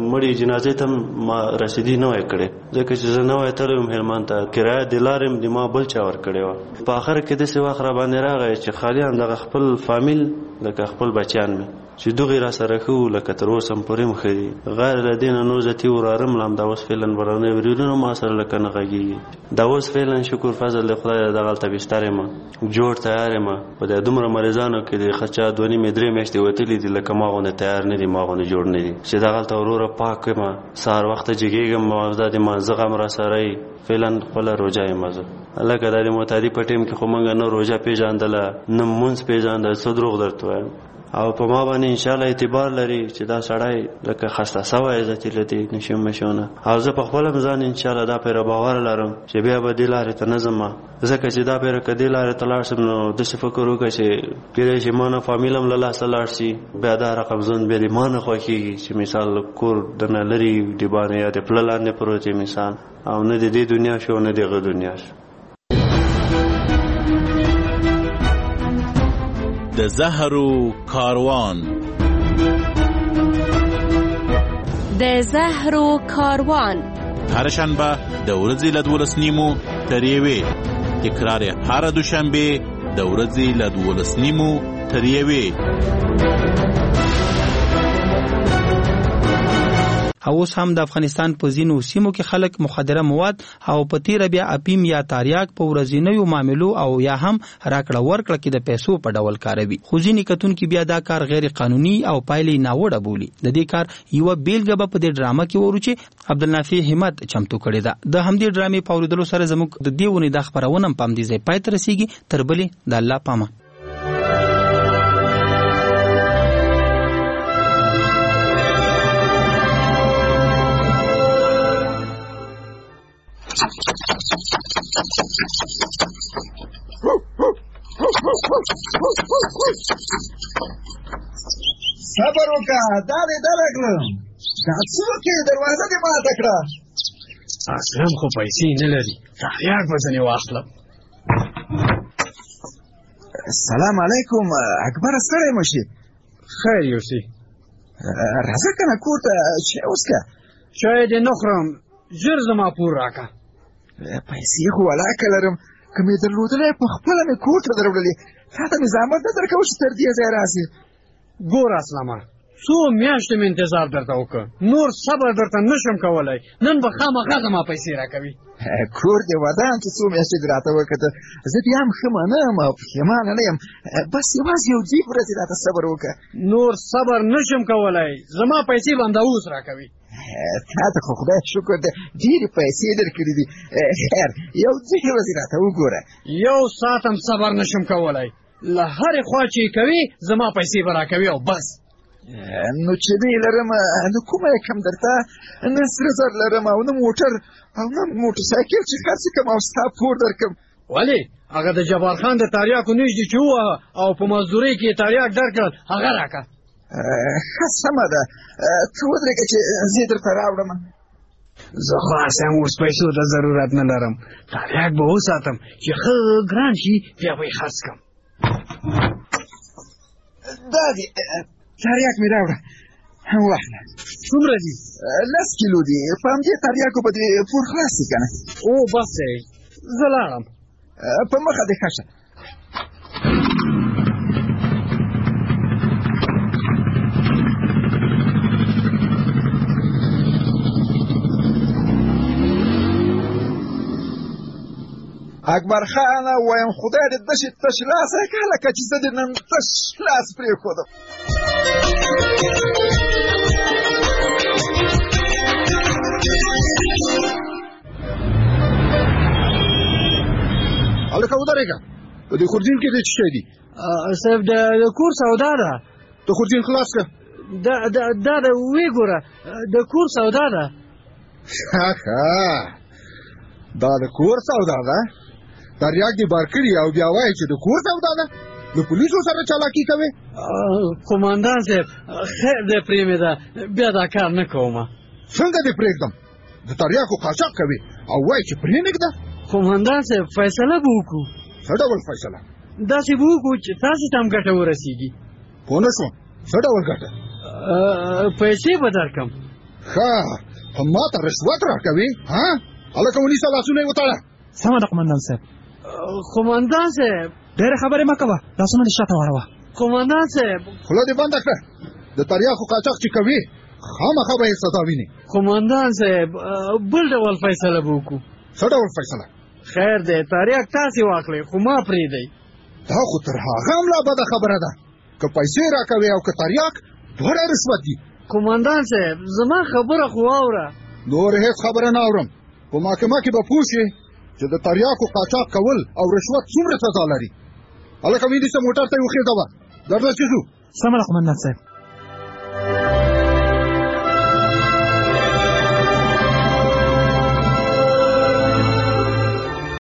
مړي جنازې ته ما رسیدي نه وای کړې ځکه چې زه نه وای تلم هلمند ته کرایه د لارې د ما بل چا ورکړې وه. په آخر کې داسې وخت راباندې راغی چې خالي همدغه خپل فامیل لکه خپل بچیان مې چې دغې را سره ښه وو لکه تر اوسه هم پورې هم ښه دي. غیر له دې نه نو زه تي وراره ملم دا اوس فعلا برانه وریدونه ما سره لکه نه غږېږي. دا اوس فعلا شکر فضل د خدای دغلته بستر یم جوړ تیار یم. په دې دومره مریضانو کې د خچا دوه نیمې درې میاشتې وتلي دي لکه ما غوندې تیار نه دي ما غوندې جوړ نه دي چې دغلته وروره پاک یم سهار وخته جګېږم مازده د مانځه غم را سره یي فعلا خپله روژه یم زه لکه دا د معتادي په ټیم کې خو موږ نه روژه پېژندله نه مونځ پېژانده څه دروغ درته وایم او په ما باندې انشاءالله اعتبار لري چې دا سړی لکه خسته سوی ذاتي له دې نشو مشونه او زه په خپل ځان انشاءالله دا پیره باور لرم چې بیا به دې لارې ته نه ځم ځکه چې دا پیره که دې لارې ته لاړ شم نو داسې فکر وکړه چې کیدای شي ما نه فامیل هم له لاسه لاړ شي بیا دا رقم ژوند بیا د ما نه خوښېږي چې مثال کور درنه لرې ډیبانې یا د پله لاندې پروت مثال او نه د دې دنیا شو نه د هغه دنیا شو. د زهرو کاروان د زهرو کاروان هر شنبه د ورځې له دولس نیمو تر یوې تکرار هر دوشنبه د ورځې له دولس نیمو تر یوې. او اوس هم د افغانستان په ځینو سیمو کې خلک مخدره مواد او په تیره بیا اپیم یا تاریاک په ورځنیو معاملو او یا هم راکړه ورکړه کې د پیسو په ډول کاروي خو ځینې کتونکي بیا دا کار غیر قانوني او پایلې ناوړه بولي. د دې کار یوه بیلګه به په دې ډرامه کې ورو چې عبدالنافع همت چمتو کړې ده. د همدې ډرامې په اورېدلو سره زموږ د دې ونې دا خپرونه هم په همدې ځای پای ته رسېږي. تر بلې د الله پامه. صبر وکړه دا دې درغلم دا څوک یې دروازه دې ماته کړه. اکرم خو پیسې نه لري تریاک به ځنې واخلم. سلام علیکم اکبر ستړی مه شي. خیر یوسي راځه که نه کور ته چای وڅښه. چای دې نه خورم ژر زما پور راکړه. پیسې خو ولاکه لرم که مې درلودلی په خپله مې کور ته دروړلې تا ته مې زحمت نه درکوه چې تر دې ځای راسې. ګور اسلامه څو میاشتې مې انتظار درته وکړ نور صبر درته نشم کولی نن به خامخا زما پیسې راکوي. کور دې ودان چې څو میاشتې دې راته وکړه زه بیا هم ښه منم او پښېمانه نه یم بس یوازې یو دوې ورځې راته صبر وکړه. نور صبر نشم کولی زما پیسې به همدا اوس راکوي. تا ته خو خدای شکر دی ډېرې پیسې درکړي دي. خیر یو دوې ورځې راته وګوره. یو ساعت هم صبر نشم کولی له هرې خوا چې یې کوي زما پیسې به راکوي او بس. نو چې دې لرم نو کومه یې کم درته نه سره زر لرم او نه موټر او نه موټرسایکل چې خرڅ کړم او ستا پور درکړم. ولې هغه د جبار خان د تریاکو نږدې چې ووهه او په مزدورۍ کې یې تریاک درکړل هغه راکړه. ښه سمه ده ته ودرېږه چې زه یې درته راوړم. زه خو هسې هم اوس پیسو ته ضرورت نه لرم تریاک به وساتم چې ښه ګران شي بیا به یې خرڅ کړم. دا دې تریاک مې راوړه واخله. څومره دي؟ لس کیلو دي په همدې تریاکو به دې پور خلاص شي که نه. او بس دی زه لاړم. په مخه دې ښه شه. اکبر خانه وایم خدای دې دشې تش لاسه که لکه چې زه دې نن تش لاس پرېښودم. هلکه ودرېږه په دې خورجین کې دې څه شی دي؟ صاحب د کور سودا ده. د خورجین خلاص کړه. دا ده ویې ګوره د کور سودا ده. ښه ښه دا د کور سودا ده تریاک دې بار کړي او بیا وایي چې د کور سودا ده د پولیسو سره چالاکي کوې. قومندان صاحب خیر دې پرېمېږده بیا دا کار نه کوم. څنګه دې پرېږدم د تریاکو قاچاق کوې او وایي چې پرېنږده. قومندان صاحب فیصله به وکړو. څه ډول فیصله؟ داسې به وکړو چې تاسې ته هم ګټه ورسېږي. پوه نه شوم څه ډول ګټه؟ پیسې به درکړم. ښه په ما ته رشوت راکوي ها هلکه ونیسه لاسونه یې وتړه. سمه ده قومندان صاحب. قومندان صاحب ډېرې خبرې مه کوه لاسونه دې شاته واړوه. قومندان صاحب خوله دې بنده کړه. د تریاکو قاچاق چې کوي خامخا به یې سزا ویني. قومندان صاحب بل ډول فیصله به وکړو. څه ډول فیصله؟ خیر دی تریاک تاسې واخلئ خو ما پرېږدئ. دا خو تر هغه هم لا بده خبره ده که پیسې راکوي او که تریاک دواړه رشوت دي. قومندان صاحب زما خبره خو واوره. نور هیڅ خبره نه اورم. په محکمه کې به پوه شې چې د تریاکو قاچاق کول او رشوت څومره سزا لري. هلکه ونیسه موټر ته یې وخېږوه. درځه چې ځو. سمه ده قومندان صاحب.